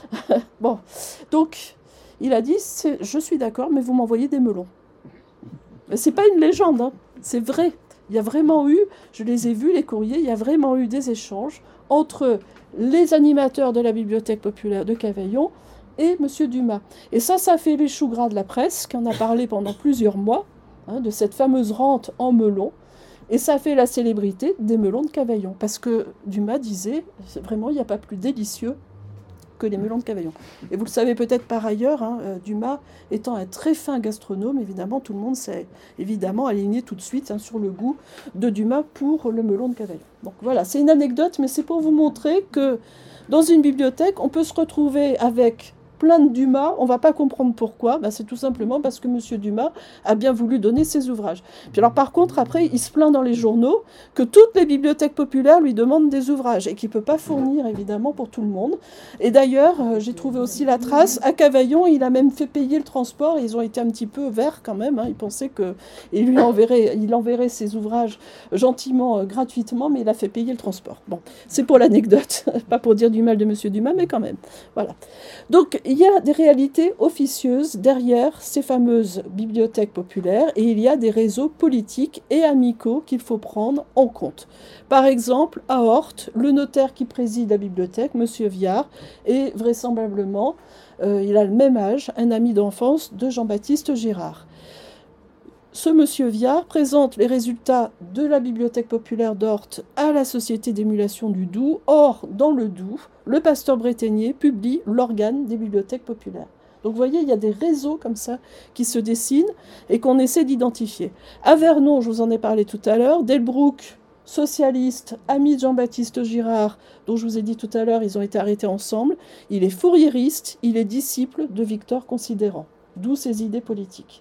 Bon, donc... il a dit, je suis d'accord, mais vous m'envoyez des melons. Ce n'est pas une légende, hein, c'est vrai. Il y a vraiment eu, je les ai vus, les courriers, il y a vraiment eu des échanges entre les animateurs de la bibliothèque populaire de Cavaillon et M. Dumas. Et ça, ça fait les choux gras de la presse, qui en a parlé pendant plusieurs mois, hein, de cette fameuse rente en melons. Et ça fait la célébrité des melons de Cavaillon. Parce que Dumas disait, vraiment, il n'y a pas plus délicieux que les melons de Cavaillon. Et vous le savez peut-être par ailleurs, hein, Dumas étant un très fin gastronome, évidemment, tout le monde s'est évidemment aligné tout de suite hein, sur le goût de Dumas pour le melon de Cavaillon. Donc voilà, c'est une anecdote, mais c'est pour vous montrer que dans une bibliothèque, on peut se retrouver avec plein de Dumas, on ne va pas comprendre pourquoi, ben, c'est tout simplement parce que M. Dumas a bien voulu donner ses ouvrages. Puis alors par contre, après, il se plaint dans les journaux que toutes les bibliothèques populaires lui demandent des ouvrages et qu'il ne peut pas fournir évidemment pour tout le monde. Et d'ailleurs, euh, j'ai trouvé aussi la trace, à Cavaillon, il a même fait payer le transport, et ils ont été un petit peu verts quand même, hein. Ils pensaient qu'il lui enverrait, il enverrait ses ouvrages gentiment, euh, gratuitement, mais il a fait payer le transport. Bon, c'est pour l'anecdote, pas pour dire du mal de M. Dumas, mais quand même. Voilà. Donc, il y a des réalités officieuses derrière ces fameuses bibliothèques populaires et il y a des réseaux politiques et amicaux qu'il faut prendre en compte. Par exemple, à Hortes, le notaire qui préside la bibliothèque, M. Viard, est vraisemblablement, euh, il a le même âge, un ami d'enfance de Jean-Baptiste Girard. Ce monsieur Viard présente les résultats de la bibliothèque populaire d'Hortes à la Société d'émulation du Doubs. Or, dans le Doubs, le pasteur Breténier publie l'organe des bibliothèques populaires. Donc vous voyez, il y a des réseaux comme ça qui se dessinent et qu'on essaie d'identifier. À Vernon, je vous en ai parlé tout à l'heure, Delbrouck, socialiste, ami de Jean-Baptiste Girard, dont je vous ai dit tout à l'heure, ils ont été arrêtés ensemble. Il est fourriériste, il est disciple de Victor Considérant, d'où ses idées politiques.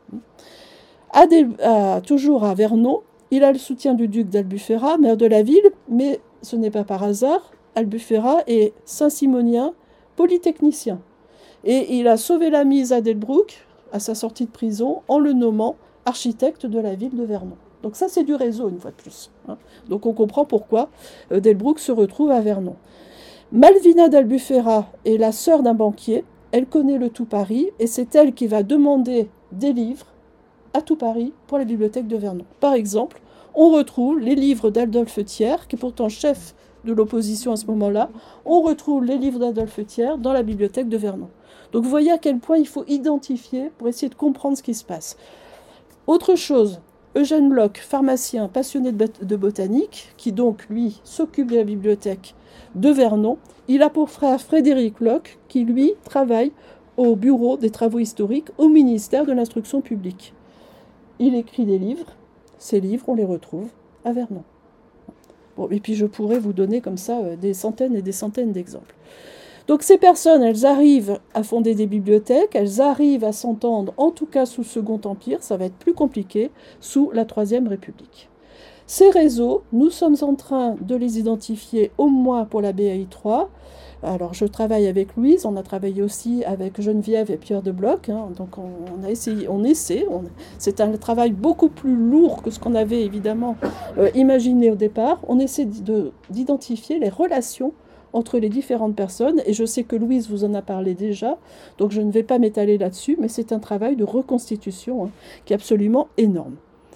À des, à, toujours à Vernon, il a le soutien du duc d'Albufera, maire de la ville, mais ce n'est pas par hasard, Albufera est saint-simonien, polytechnicien. Et il a sauvé la mise à Delbrouck, à sa sortie de prison, en le nommant architecte de la ville de Vernon. Donc ça, c'est du réseau, une fois de plus. Hein. Donc on comprend pourquoi Delbrouck se retrouve à Vernon. Malvina d'Albufera est la sœur d'un banquier, elle connaît le tout Paris, et c'est elle qui va demander des livres à tout Paris pour la bibliothèque de Vernon. Par exemple, on retrouve les livres d'Adolphe Thiers, qui est pourtant chef de l'opposition à ce moment-là, on retrouve les livres d'Adolphe Thiers dans la bibliothèque de Vernon. Donc vous voyez à quel point il faut identifier pour essayer de comprendre ce qui se passe. Autre chose, Eugène Bloch, pharmacien passionné de botanique, qui donc, lui, s'occupe de la bibliothèque de Vernon, il a pour frère Frédéric Bloch, qui, lui, travaille au bureau des travaux historiques au ministère de l'Instruction publique. Il écrit des livres, ces livres, on les retrouve à Vernon. Bon, et puis je pourrais vous donner comme ça des centaines et des centaines d'exemples. Donc ces personnes, elles arrivent à fonder des bibliothèques, elles arrivent à s'entendre, en tout cas sous le Second Empire, ça va être plus compliqué, sous la Troisième République. Ces réseaux, nous sommes en train de les identifier au moins pour la B A I trois. Alors je travaille avec Louise, on a travaillé aussi avec Geneviève et Pierre de Bloch, hein, donc on, on a essayé, on essaie, on, c'est un travail beaucoup plus lourd que ce qu'on avait évidemment euh, imaginé au départ. On essaie de, d'identifier les relations entre les différentes personnes, et je sais que Louise vous en a parlé déjà, donc je ne vais pas m'étaler là-dessus, mais c'est un travail de reconstitution hein, qui est absolument énorme.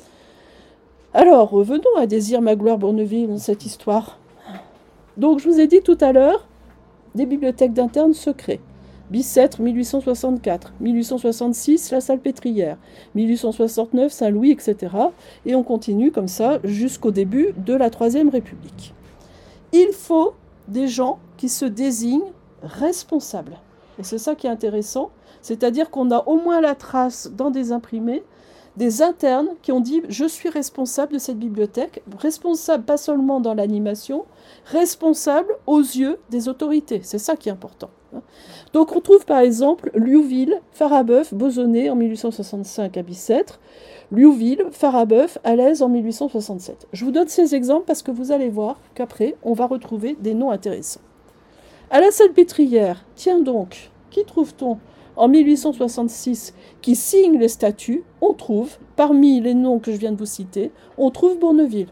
Alors, revenons à Désir Magloire Bourneville dans cette histoire. Donc, je vous ai dit tout à l'heure, des bibliothèques d'internes secrets. Bicêtre, mille huit cent soixante-quatre, mille huit cent soixante-six, la Salpêtrière, mille huit cent soixante-neuf, Saint-Louis, et cetera. Et on continue comme ça jusqu'au début de la Troisième République. Il faut des gens qui se désignent responsables. Et c'est ça qui est intéressant, c'est-à-dire qu'on a au moins la trace dans des imprimés des internes qui ont dit « je suis responsable de cette bibliothèque », responsable pas seulement dans l'animation, responsable aux yeux des autorités. C'est ça qui est important. Donc on trouve par exemple Liouville, Farabeuf, Bosonnet en mille huit cent soixante-cinq à Bicêtre, Liouville, Farabeuf, Alès en mille huit cent soixante-sept. Je vous donne ces exemples parce que vous allez voir qu'après, on va retrouver des noms intéressants. À la Salpêtrière, tiens donc, qui trouve-t-on en mille huit cent soixante-six qui signe les statuts? On trouve, parmi les noms que je viens de vous citer, on trouve Bourneville.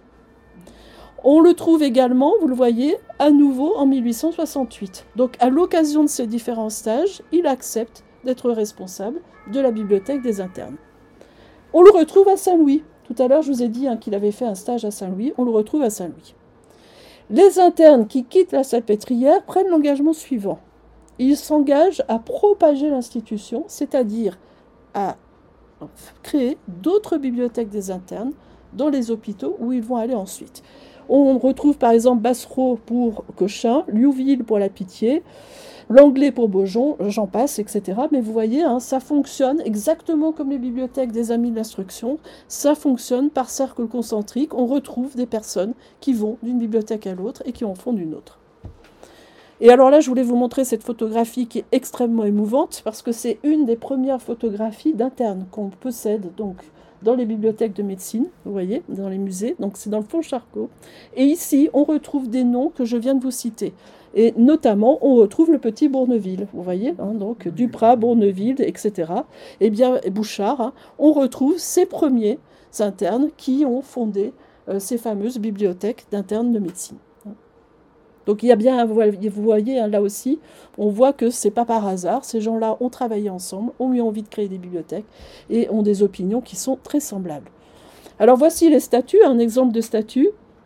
On le trouve également, vous le voyez, à nouveau en mille huit cent soixante-huit. Donc à l'occasion de ces différents stages, il accepte d'être responsable de la bibliothèque des internes. On le retrouve à Saint-Louis. Tout à l'heure, je vous ai dit hein, qu'il avait fait un stage à Saint-Louis. On le retrouve à Saint-Louis. Les internes qui quittent la Salpêtrière prennent l'engagement suivant. Ils s'engagent à propager l'institution, c'est-à-dire à créer d'autres bibliothèques des internes dans les hôpitaux où ils vont aller ensuite. On retrouve par exemple Bassereau pour Cochin, Liouville pour La Pitié, Langlais pour Beaujon, j'en passe, et cetera. Mais vous voyez, hein, ça fonctionne exactement comme les bibliothèques des Amis de l'Instruction. Ça fonctionne par cercle concentrique. On retrouve des personnes qui vont d'une bibliothèque à l'autre et qui en font d'une autre. Et alors là, je voulais vous montrer cette photographie qui est extrêmement émouvante parce que c'est une des premières photographies d'internes qu'on possède donc dans les bibliothèques de médecine, vous voyez, dans les musées. Donc c'est dans le fond Charcot. Et ici, on retrouve des noms que je viens de vous citer. Et notamment, on retrouve le petit Bourneville, vous voyez, hein, donc Duprat, Bourneville, et cetera. Et bien Bouchard, hein, on retrouve ces premiers internes qui ont fondé euh, ces fameuses bibliothèques d'internes de médecine. Donc il y a bien, vous voyez, hein, là aussi, on voit que c'est pas par hasard. Ces gens-là ont travaillé ensemble, ont eu envie de créer des bibliothèques et ont des opinions qui sont très semblables. Alors voici les statuts, un exemple de statut.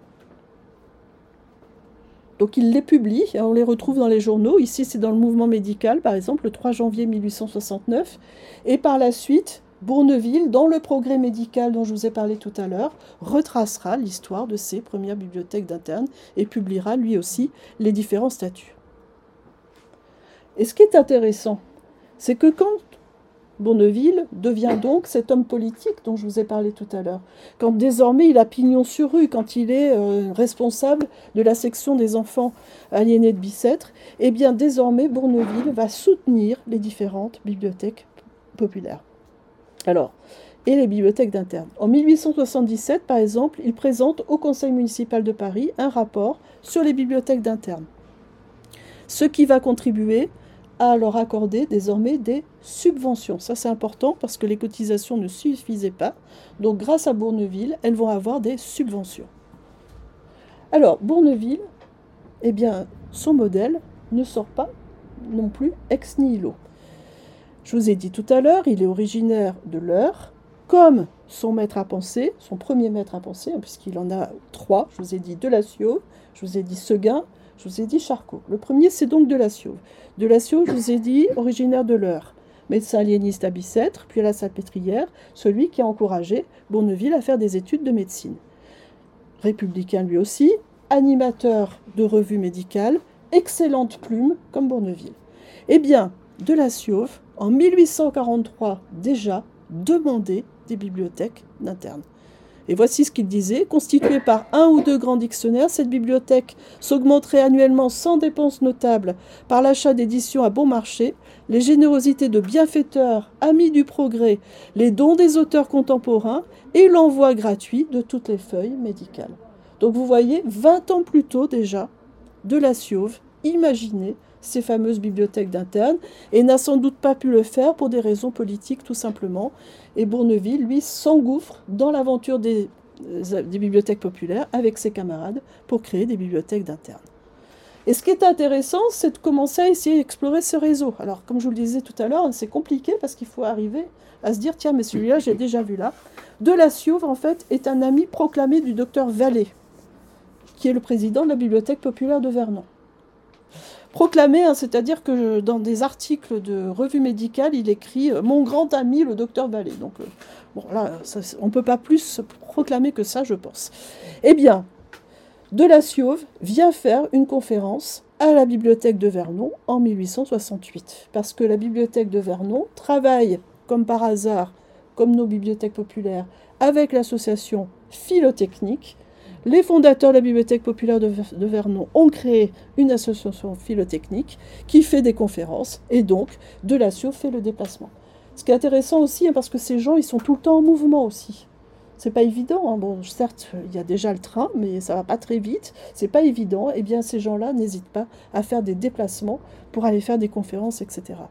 Donc il les publie, on les retrouve dans les journaux. Ici c'est dans le Mouvement médical, par exemple, le trois janvier mille huit cent soixante-neuf. Et par la suite, Bourneville, dans le Progrès médical dont je vous ai parlé tout à l'heure, retracera l'histoire de ces premières bibliothèques d'internes et publiera lui aussi les différents statuts. Et ce qui est intéressant, c'est que quand Bourneville devient donc cet homme politique dont je vous ai parlé tout à l'heure, quand désormais il a pignon sur rue, quand il est euh, responsable de la section des enfants aliénés de Bicêtre, eh bien désormais Bourneville va soutenir les différentes bibliothèques populaires. Alors, et les bibliothèques d'internes. En mille huit cent soixante-dix-sept, par exemple, il présente au Conseil municipal de Paris un rapport sur les bibliothèques d'internes, ce qui va contribuer à leur accorder désormais des subventions. Ça, c'est important parce que les cotisations ne suffisaient pas. Donc, grâce à Bourneville, elles vont avoir des subventions. Alors, Bourneville, eh bien, son modèle ne sort pas non plus ex nihilo. Je vous ai dit tout à l'heure, il est originaire de l'Eure, comme son maître à penser, son premier maître à penser, hein, puisqu'il en a trois. Je vous ai dit Delassiove, je vous ai dit Seguin, je vous ai dit Charcot. Le premier, c'est donc Delassiove. Delassiove, je vous ai dit, originaire de l'Eure, médecin aliéniste à Bicêtre, puis à la Salpêtrière, celui qui a encouragé Bourneville à faire des études de médecine. Républicain lui aussi, animateur de revues médicales, excellente plume comme Bourneville. Eh bien, Delassiove, en mille huit cent quarante-trois déjà, demandait des bibliothèques d'internes. Et voici ce qu'il disait: constituée par un ou deux grands dictionnaires, cette bibliothèque s'augmenterait annuellement sans dépenses notables par l'achat d'éditions à bon marché, les générosités de bienfaiteurs, amis du progrès, les dons des auteurs contemporains et l'envoi gratuit de toutes les feuilles médicales. Donc vous voyez, vingt ans plus tôt déjà, Delassiove imaginait ces fameuses bibliothèques d'internes et n'a sans doute pas pu le faire pour des raisons politiques tout simplement. Et Bourneville, lui, s'engouffre dans l'aventure des, des bibliothèques populaires avec ses camarades pour créer des bibliothèques d'internes. Et ce qui est intéressant, c'est de commencer à essayer d'explorer ce réseau. Alors, comme je vous le disais tout à l'heure, c'est compliqué parce qu'il faut arriver à se dire, tiens, mais celui-là, j'ai déjà vu là. Delassiove, en fait, est un ami proclamé du docteur Vallée, qui est le président de la Bibliothèque populaire de Vernon. Proclamé, hein, c'est-à-dire que dans des articles de revues médicales, il écrit euh, « Mon grand ami, le docteur Vallée ». Donc, euh, bon, là, ça, on ne peut pas plus se proclamer que ça, je pense. Eh bien, Delassiove vient faire une conférence à la bibliothèque de Vernon en mille huit cent soixante-huit, parce que la bibliothèque de Vernon travaille, comme par hasard, comme nos bibliothèques populaires, avec l'association philotechnique. Les fondateurs de la Bibliothèque populaire de Vernon ont créé une association philotechnique qui fait des conférences et donc Delassiove fait le déplacement. Ce qui est intéressant aussi, hein, parce que ces gens, ils sont tout le temps en mouvement aussi. C'est pas évident, hein. Bon, certes, il y a déjà le train, mais ça va pas très vite. C'est pas évident. Eh bien, ces gens-là n'hésitent pas à faire des déplacements pour aller faire des conférences, et cetera.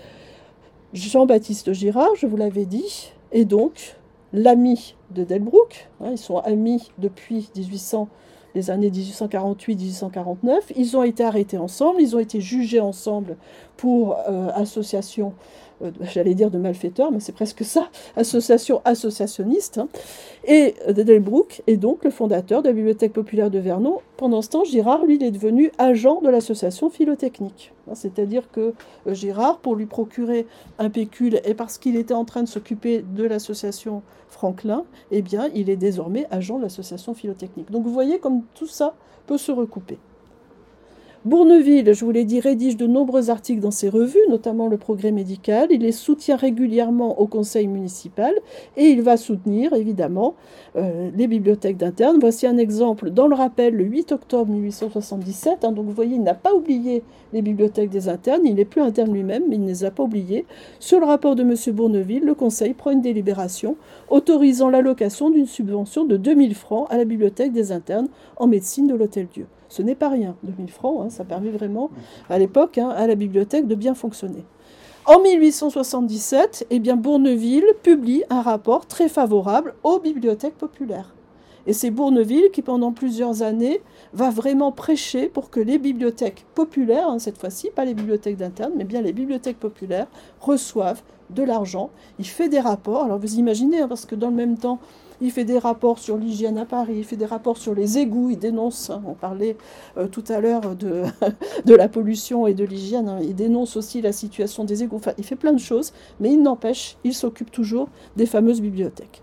Jean-Baptiste Girard, je vous l'avais dit, est donc l'ami de Delbrück, hein, ils sont amis depuis dix-huit cents, les années dix-huit cent quarante-huit dix-huit cent quarante-neuf, ils ont été arrêtés ensemble, ils ont été jugés ensemble pour euh, association, euh, j'allais dire de malfaiteurs, mais c'est presque ça, association associationniste, hein. Et Delbrück est donc le fondateur de la Bibliothèque populaire de Vernon. Pendant ce temps, Girard, lui, il est devenu agent de l'association philotechnique. C'est-à-dire que Girard, pour lui procurer un pécule, et parce qu'il était en train de s'occuper de l'association Franklin, eh bien, il est désormais agent de l'association philotechnique. Donc vous voyez comme tout ça peut se recouper. Bourneville, je vous l'ai dit, rédige de nombreux articles dans ses revues, notamment Le Progrès médical. Il les soutient régulièrement au conseil municipal et il va soutenir, évidemment, euh, les bibliothèques d'internes. Voici un exemple dans le rappel le huit octobre mille huit cent soixante-dix-sept. Hein, donc vous voyez, il n'a pas oublié les bibliothèques des internes. Il n'est plus interne lui-même, mais il ne les a pas oubliées. Sur le rapport de M. Bourneville, le conseil prend une délibération autorisant l'allocation d'une subvention de deux mille francs à la bibliothèque des internes en médecine de l'Hôtel-Dieu. Ce n'est pas rien, deux mille francs, hein, ça permet vraiment, à l'époque, hein, à la bibliothèque de bien fonctionner. En mille huit cent soixante-dix-sept, eh bien, Bourneville publie un rapport très favorable aux bibliothèques populaires. Et c'est Bourneville qui, pendant plusieurs années, va vraiment prêcher pour que les bibliothèques populaires, hein, cette fois-ci, pas les bibliothèques d'internes, mais bien les bibliothèques populaires, reçoivent de l'argent. Il fait des rapports, alors vous imaginez, hein, parce que dans le même temps, il fait des rapports sur l'hygiène à Paris, il fait des rapports sur les égouts, il dénonce, hein, on parlait euh, tout à l'heure de, de la pollution et de l'hygiène, hein, il dénonce aussi la situation des égouts, enfin il fait plein de choses, mais il n'empêche, il s'occupe toujours des fameuses bibliothèques.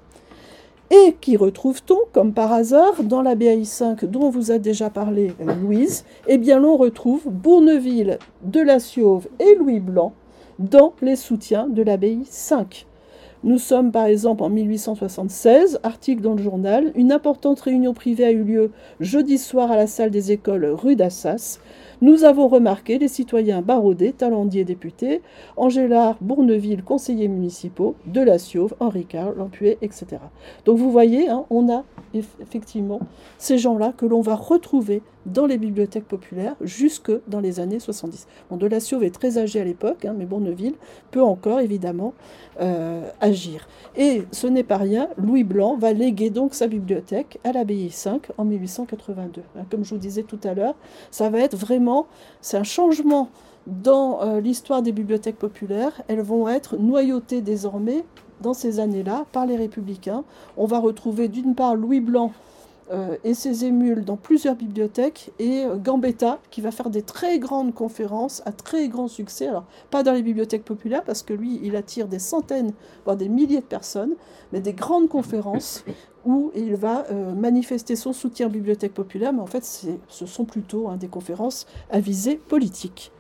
Et qui retrouve-t-on, comme par hasard, dans la B A I cinq dont on vous a déjà parlé, Louise, eh bien l'on retrouve Bourneville, Delassiove et Louis Blanc dans les soutiens de l'A B I cinq. Nous sommes par exemple en mille huit cent soixante-seize, article dans le journal, une importante réunion privée a eu lieu jeudi soir à la salle des écoles rue d'Assas. Nous avons remarqué les citoyens Baraudet, Talandier, députés, Angélard, Bourneville, conseillers municipaux, Delassiove, Henri Carle, Lampuet, et cetera. Donc vous voyez, hein, on a effectivement ces gens-là que l'on va retrouver dans les bibliothèques populaires jusque dans les années soixante-dix. Bon, Delassiove est très âgé à l'époque, hein, mais Bourneville peut encore évidemment euh, agir agir. Et ce n'est pas rien, Louis Blanc va léguer donc sa bibliothèque à l'abbaye cinq en mille huit cent quatre-vingt-deux. Comme je vous disais tout à l'heure, ça va être vraiment, c'est un changement dans euh, l'histoire des bibliothèques populaires. Elles vont être noyautées désormais dans ces années-là par les Républicains. On va retrouver d'une part Louis Blanc Euh, et ses émules dans plusieurs bibliothèques, et euh, Gambetta qui va faire des très grandes conférences à très grand succès, alors pas dans les bibliothèques populaires parce que lui il attire des centaines voire des milliers de personnes, mais des grandes conférences où il va euh, manifester son soutien aux bibliothèques populaires, mais en fait c'est, ce sont plutôt hein, des conférences à visée politique.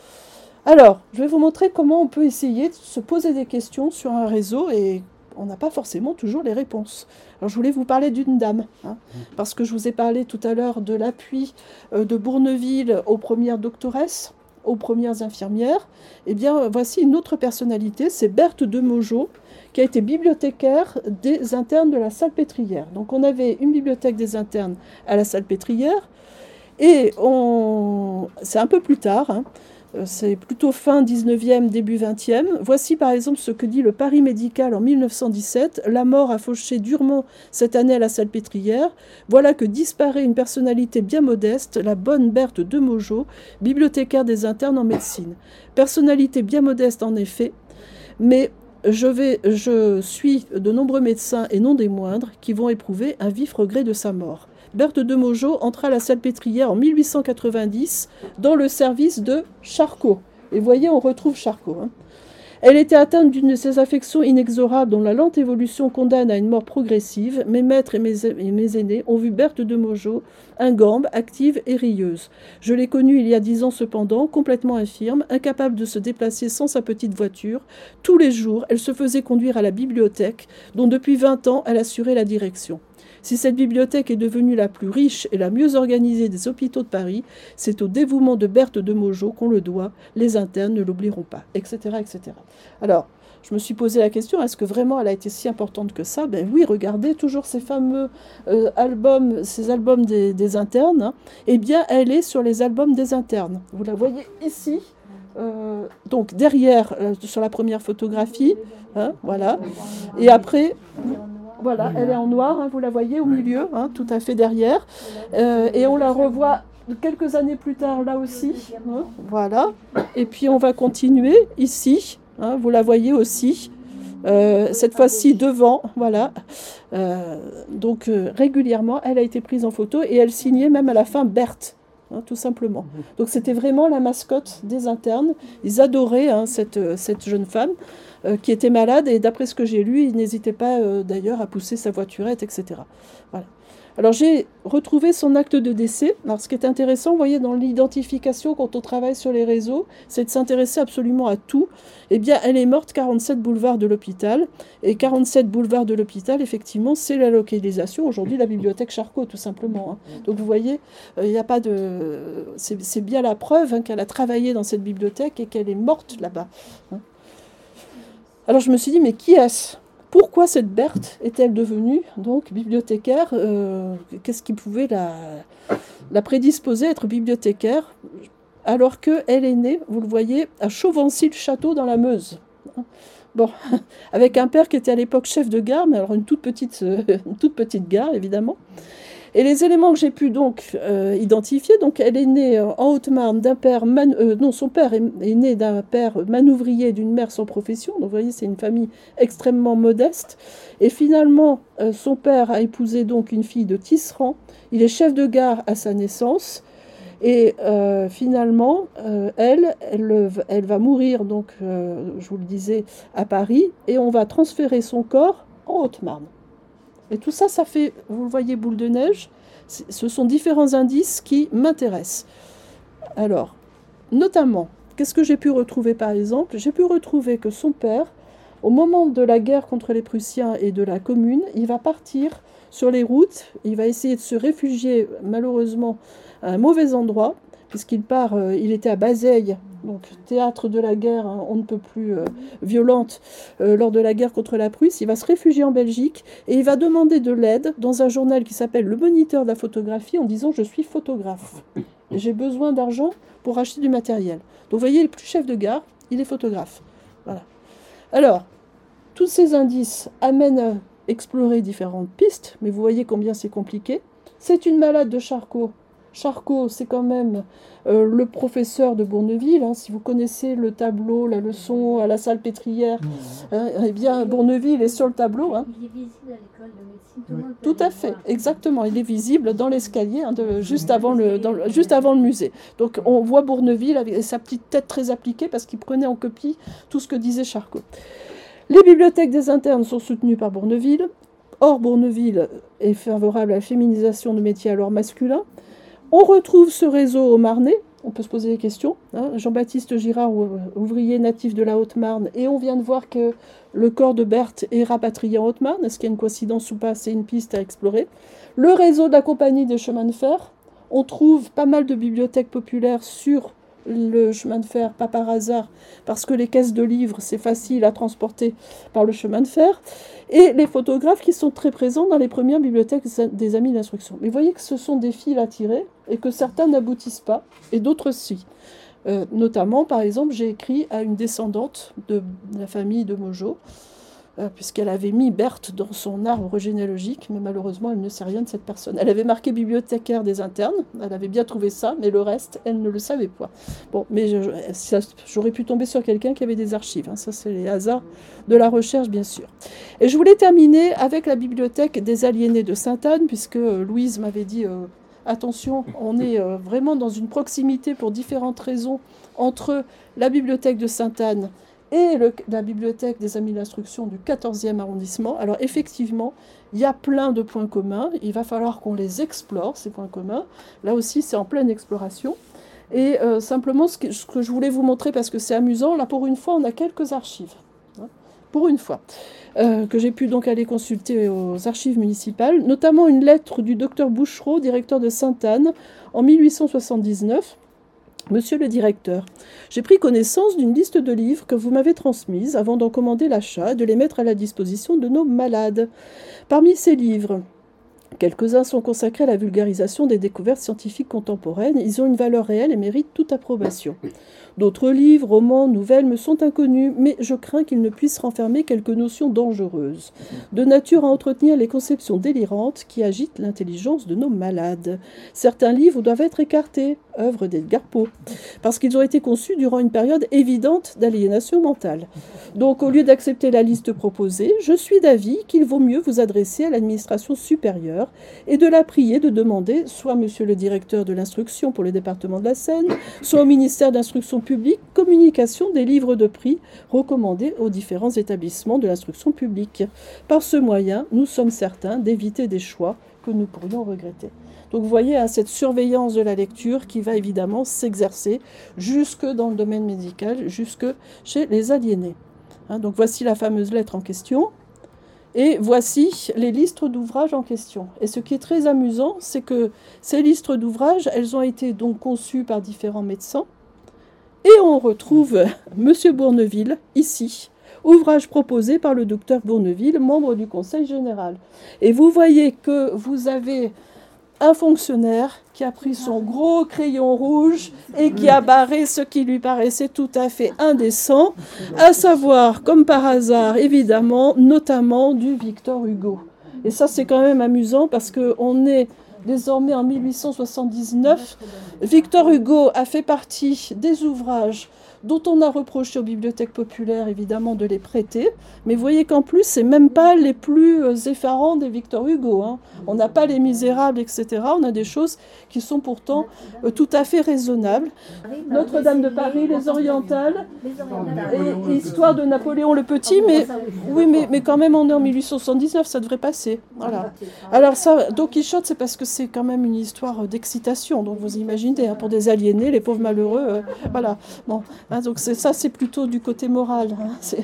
Alors je vais vous montrer comment on peut essayer de se poser des questions sur un réseau, et on n'a pas forcément toujours les réponses. Alors je voulais vous parler d'une dame, hein, parce que je vous ai parlé tout à l'heure de l'appui euh, de Bourneville aux premières doctoresses, aux premières infirmières. Eh bien, voici une autre personnalité, c'est Berthe de Maugeot, qui a été bibliothécaire des internes de la Salpêtrière. Donc on avait une bibliothèque des internes à la Salpêtrière, et on... c'est un peu plus tard, hein, c'est plutôt fin dix-neuvième, début vingtième. Voici par exemple ce que dit le Paris médical en mille neuf cent dix-sept. La mort a fauché durement cette année à la Salpêtrière. Voilà que disparaît une personnalité bien modeste, la bonne Berthe de Maugeot, bibliothécaire des internes en médecine. Personnalité bien modeste en effet, mais je, vais, je suis de nombreux médecins, et non des moindres, qui vont éprouver un vif regret de sa mort. Berthe de Maugeot entra à la Salpêtrière en mille huit cent quatre-vingt-dix dans le service de Charcot. Et vous voyez, on retrouve Charcot. Hein. Elle était atteinte d'une de ces affections inexorables dont la lente évolution condamne à une mort progressive. Mes maîtres et mes, et mes aînés ont vu Berthe de Maugeot ingambe, active et rieuse. Je l'ai connue il y a dix ans cependant, complètement infirme, incapable de se déplacer sans sa petite voiture. Tous les jours, elle se faisait conduire à la bibliothèque, dont depuis vingt ans elle assurait la direction. Si cette bibliothèque est devenue la plus riche et la mieux organisée des hôpitaux de Paris, c'est au dévouement de Berthe de Maugeot qu'on le doit. Les internes ne l'oublieront pas, et cetera, et cetera. Alors, je me suis posé la question, est-ce que vraiment elle a été si importante que ça? Ben oui, regardez, toujours ces fameux euh, albums, ces albums des, des internes. Hein. Eh bien, elle est sur les albums des internes. Vous la voyez ici. Euh, donc derrière, euh, sur la première photographie, hein, voilà. Et après... Voilà, elle est en noir, hein, vous la voyez au milieu, hein, tout à fait derrière. Euh, et on la revoit quelques années plus tard là aussi. Hein, voilà. Et puis on va continuer ici, hein, vous la voyez aussi. Euh, cette fois-ci devant, voilà. Euh, donc euh, régulièrement, elle a été prise en photo et elle signait même à la fin Berthe. Hein, tout simplement. Donc c'était vraiment la mascotte des internes. Ils adoraient hein, cette, cette jeune femme euh, qui était malade, et d'après ce que j'ai lu, il n'hésitait pas euh, d'ailleurs à pousser sa voiturette, et cetera. Voilà. Alors j'ai retrouvé son acte de décès. Alors ce qui est intéressant, vous voyez, dans l'identification quand on travaille sur les réseaux, c'est de s'intéresser absolument à tout. Eh bien, elle est morte quarante-sept boulevard de l'Hôpital. Et quarante-sept boulevard de l'Hôpital, effectivement, c'est la localisation aujourd'hui la bibliothèque Charcot, tout simplement. Hein. Donc vous voyez, il euh, n'y a pas de... C'est, c'est bien la preuve hein, qu'elle a travaillé dans cette bibliothèque et qu'elle est morte là-bas. Hein. Alors je me suis dit, mais qui est-ce ? Pourquoi cette Berthe est-elle devenue donc bibliothécaire euh, Qu'est-ce qui pouvait la, la prédisposer à être bibliothécaire alors qu'elle est née, vous le voyez, à Chauvency-le-Château dans la Meuse. Bon, avec un père qui était à l'époque chef de gare, mais alors une toute petite, euh, une toute petite gare évidemment. Et les éléments que j'ai pu donc euh, identifier, donc elle est née en Haute-Marne d'un père, man, euh, non son père est, est né d'un père manouvrier et d'une mère sans profession, donc vous voyez c'est une famille extrêmement modeste, et finalement euh, son père a épousé donc une fille de Tisserand, il est chef de gare à sa naissance, et euh, finalement euh, elle, elle, elle va mourir donc, euh, je vous le disais, à Paris, et on va transférer son corps en Haute-Marne. Et tout ça, ça fait, vous le voyez, boule de neige. Ce sont différents indices qui m'intéressent. Alors, notamment, qu'est-ce que j'ai pu retrouver par exemple ? J'ai pu retrouver que son père, au moment de la guerre contre les Prussiens et de la Commune, il va partir sur les routes, il va essayer de se réfugier malheureusement à un mauvais endroit, puisqu'il part, euh, il était à Bazeilles, donc théâtre de la guerre, hein, on ne peut plus euh, violente, euh, lors de la guerre contre la Prusse. Il va se réfugier en Belgique et il va demander de l'aide dans un journal qui s'appelle Le Moniteur de la photographie en disant « Je suis photographe et j'ai besoin d'argent pour acheter du matériel ». Donc vous voyez, il est plus chef de gare, il est photographe. Voilà. Alors, Tous ces indices amènent à explorer différentes pistes, mais vous voyez combien c'est compliqué. C'est une malade de Charcot. Charcot, c'est quand même euh, le professeur de Bourneville. Hein, si vous connaissez le tableau, la leçon à la salle pétrière, hein, eh bien Bourneville est sur le tableau. Hein. Il est visible à l'école de médecine. Tout, le monde Tout peut à le fait, voir. exactement. Il est visible dans l'escalier, hein, de- juste, avant le, dans le- juste avant le musée. Donc on voit Bourneville avec sa petite tête très appliquée parce qu'il prenait en copie tout ce que disait Charcot. Les bibliothèques des internes sont soutenues par Bourneville. Or, Bourneville est favorable à la féminisation de métiers alors masculins. On retrouve ce réseau au Marnais, on peut se poser des questions. Hein. Jean-Baptiste Girard, ouvrier natif de la Haute-Marne, et on vient de voir que le corps de Berthe est rapatrié en Haute-Marne. Est-ce qu'il y a une coïncidence ou pas? C'est une piste à explorer. Le réseau de la Compagnie des chemins de fer, on trouve pas mal de bibliothèques populaires sur le chemin de fer, pas par hasard, parce que les caisses de livres, c'est facile à transporter par le chemin de fer, et les photographes qui sont très présents dans les premières bibliothèques des amis d'instruction. Mais vous voyez que ce sont des fils à tirer, et que certains n'aboutissent pas, et d'autres si. Euh, notamment, par exemple, j'ai écrit à une descendante de la famille de Mojo, euh, puisqu'elle avait mis Berthe dans son arbre généalogique, mais malheureusement, elle ne sait rien de cette personne. Elle avait marqué bibliothécaire des internes, elle avait bien trouvé ça, mais le reste, elle ne le savait pas. Bon, mais je, ça, j'aurais pu tomber sur quelqu'un qui avait des archives, hein. Ça, c'est les hasards de la recherche, bien sûr. Et je voulais terminer avec la bibliothèque des aliénés de Sainte-Anne, puisque euh, Louise m'avait dit... Euh, attention, on est euh, vraiment dans une proximité pour différentes raisons entre la bibliothèque de Sainte-Anne et le, la bibliothèque des amis d'instruction du quatorzième arrondissement. Alors effectivement, il y a plein de points communs. Il va falloir qu'on les explore, ces points communs. Là aussi, c'est en pleine exploration. Et euh, simplement, ce que, ce que je voulais vous montrer, parce que c'est amusant, là, pour une fois, on a quelques archives. Hein, pour une fois. Euh, que j'ai pu donc aller consulter aux archives municipales, notamment une lettre du docteur Bouchereau, directeur de Sainte-Anne, en mille huit cent soixante-dix-neuf. Monsieur le directeur, j'ai pris connaissance d'une liste de livres que vous m'avez transmise avant d'en commander l'achat et de les mettre à la disposition de nos malades. Parmi ces livres, quelques-uns sont consacrés à la vulgarisation des découvertes scientifiques contemporaines. Ils ont une valeur réelle et méritent toute approbation. D'autres livres, romans, nouvelles me sont inconnus, mais je crains qu'ils ne puissent renfermer quelques notions dangereuses, de nature à entretenir les conceptions délirantes qui agitent l'intelligence de nos malades. Certains livres doivent être écartés, œuvres d'Edgar Poe, parce qu'ils ont été conçus durant une période évidente d'aliénation mentale. Donc, au lieu d'accepter la liste proposée, je suis d'avis qu'il vaut mieux vous adresser à l'administration supérieure et de la prier de demander, soit monsieur le directeur de l'instruction pour le département de la Seine, soit au ministère d'instruction publique, communication des livres de prix recommandés aux différents établissements de l'instruction publique. Par ce moyen, nous sommes certains d'éviter des choix que nous pourrions regretter. Donc vous voyez, hein, cette surveillance de la lecture qui va évidemment s'exercer jusque dans le domaine médical, jusque chez les aliénés. Hein, donc voici la fameuse lettre en question. Et voici les listes d'ouvrages en question. Et ce qui est très amusant, c'est que ces listes d'ouvrages, elles ont été donc conçues par différents médecins. Et on retrouve Monsieur Bourneville, ici, ouvrage proposé par le docteur Bourneville, membre du Conseil général. Et vous voyez que vous avez un fonctionnaire qui a pris son gros crayon rouge et qui a barré ce qui lui paraissait tout à fait indécent, à savoir, comme par hasard, évidemment, notamment du Victor Hugo. Et ça, c'est quand même amusant parce qu'on est désormais en mille huit cent soixante-dix-neuf. Victor Hugo a fait partie des ouvrages dont on a reproché aux bibliothèques populaires, évidemment, de les prêter. Mais vous voyez qu'en plus, c'est même pas les plus effarants des Victor Hugo. Hein. On n'a pas les Misérables, et cetera. On a des choses qui sont pourtant euh, tout à fait raisonnables. Notre-Dame de Paris, les Orientales, et Histoire de Napoléon le Petit. Mais oui, mais, mais quand même, on est en mille huit cent soixante-dix-neuf, ça devrait passer. Voilà. Alors ça, Don Quichotte, c'est parce que c'est quand même une histoire d'excitation. Donc vous imaginez, hein, pour des aliénés, les pauvres malheureux, euh, voilà. Bon. Hein, donc c'est, ça, c'est plutôt du côté moral. Hein, c'est...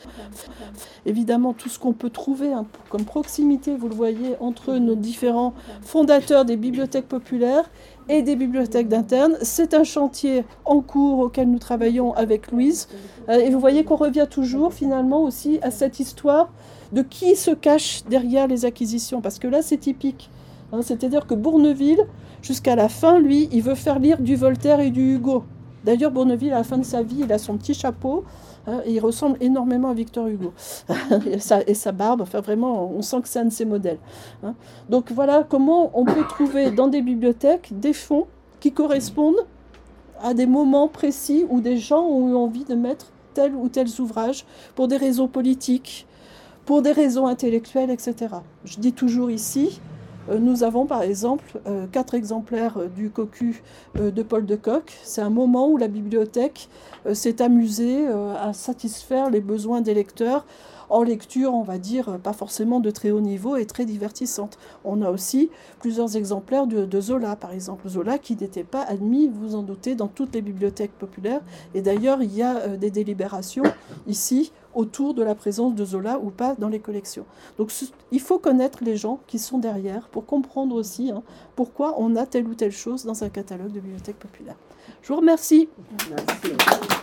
Évidemment, tout ce qu'on peut trouver hein, comme proximité, vous le voyez, entre nos différents fondateurs des bibliothèques populaires et des bibliothèques d'internes, c'est un chantier en cours auquel nous travaillons avec Louise. Euh, et vous voyez qu'on revient toujours finalement aussi à cette histoire de qui se cache derrière les acquisitions. Parce que là, c'est typique. Hein, c'est-à-dire que Bourneville, jusqu'à la fin, lui, il veut faire lire du Voltaire et du Hugo. D'ailleurs, Bourneville, à la fin de sa vie, il a son petit chapeau, hein, et il ressemble énormément à Victor Hugo. et, sa, et sa barbe, enfin vraiment, on sent que c'est un de ses modèles. Hein. Donc voilà comment on peut trouver dans des bibliothèques des fonds qui correspondent à des moments précis où des gens ont eu envie de mettre tel ou tel ouvrage pour des raisons politiques, pour des raisons intellectuelles, et cetera. Je dis toujours ici, euh, nous avons par exemple euh, quatre exemplaires euh, du Cocu euh, de Paul de Kock. C'est un moment où la bibliothèque euh, s'est amusée euh, à satisfaire les besoins des lecteurs en lecture, on va dire, pas forcément de très haut niveau et très divertissante. On a aussi plusieurs exemplaires de, de Zola, par exemple. Zola qui n'était pas admis, vous en doutez, dans toutes les bibliothèques populaires. Et d'ailleurs, il y a euh, des délibérations ici autour de la présence de Zola ou pas dans les collections. Donc il faut connaître les gens qui sont derrière pour comprendre aussi hein, pourquoi on a telle ou telle chose dans un catalogue de bibliothèque populaire. Je vous remercie. Merci.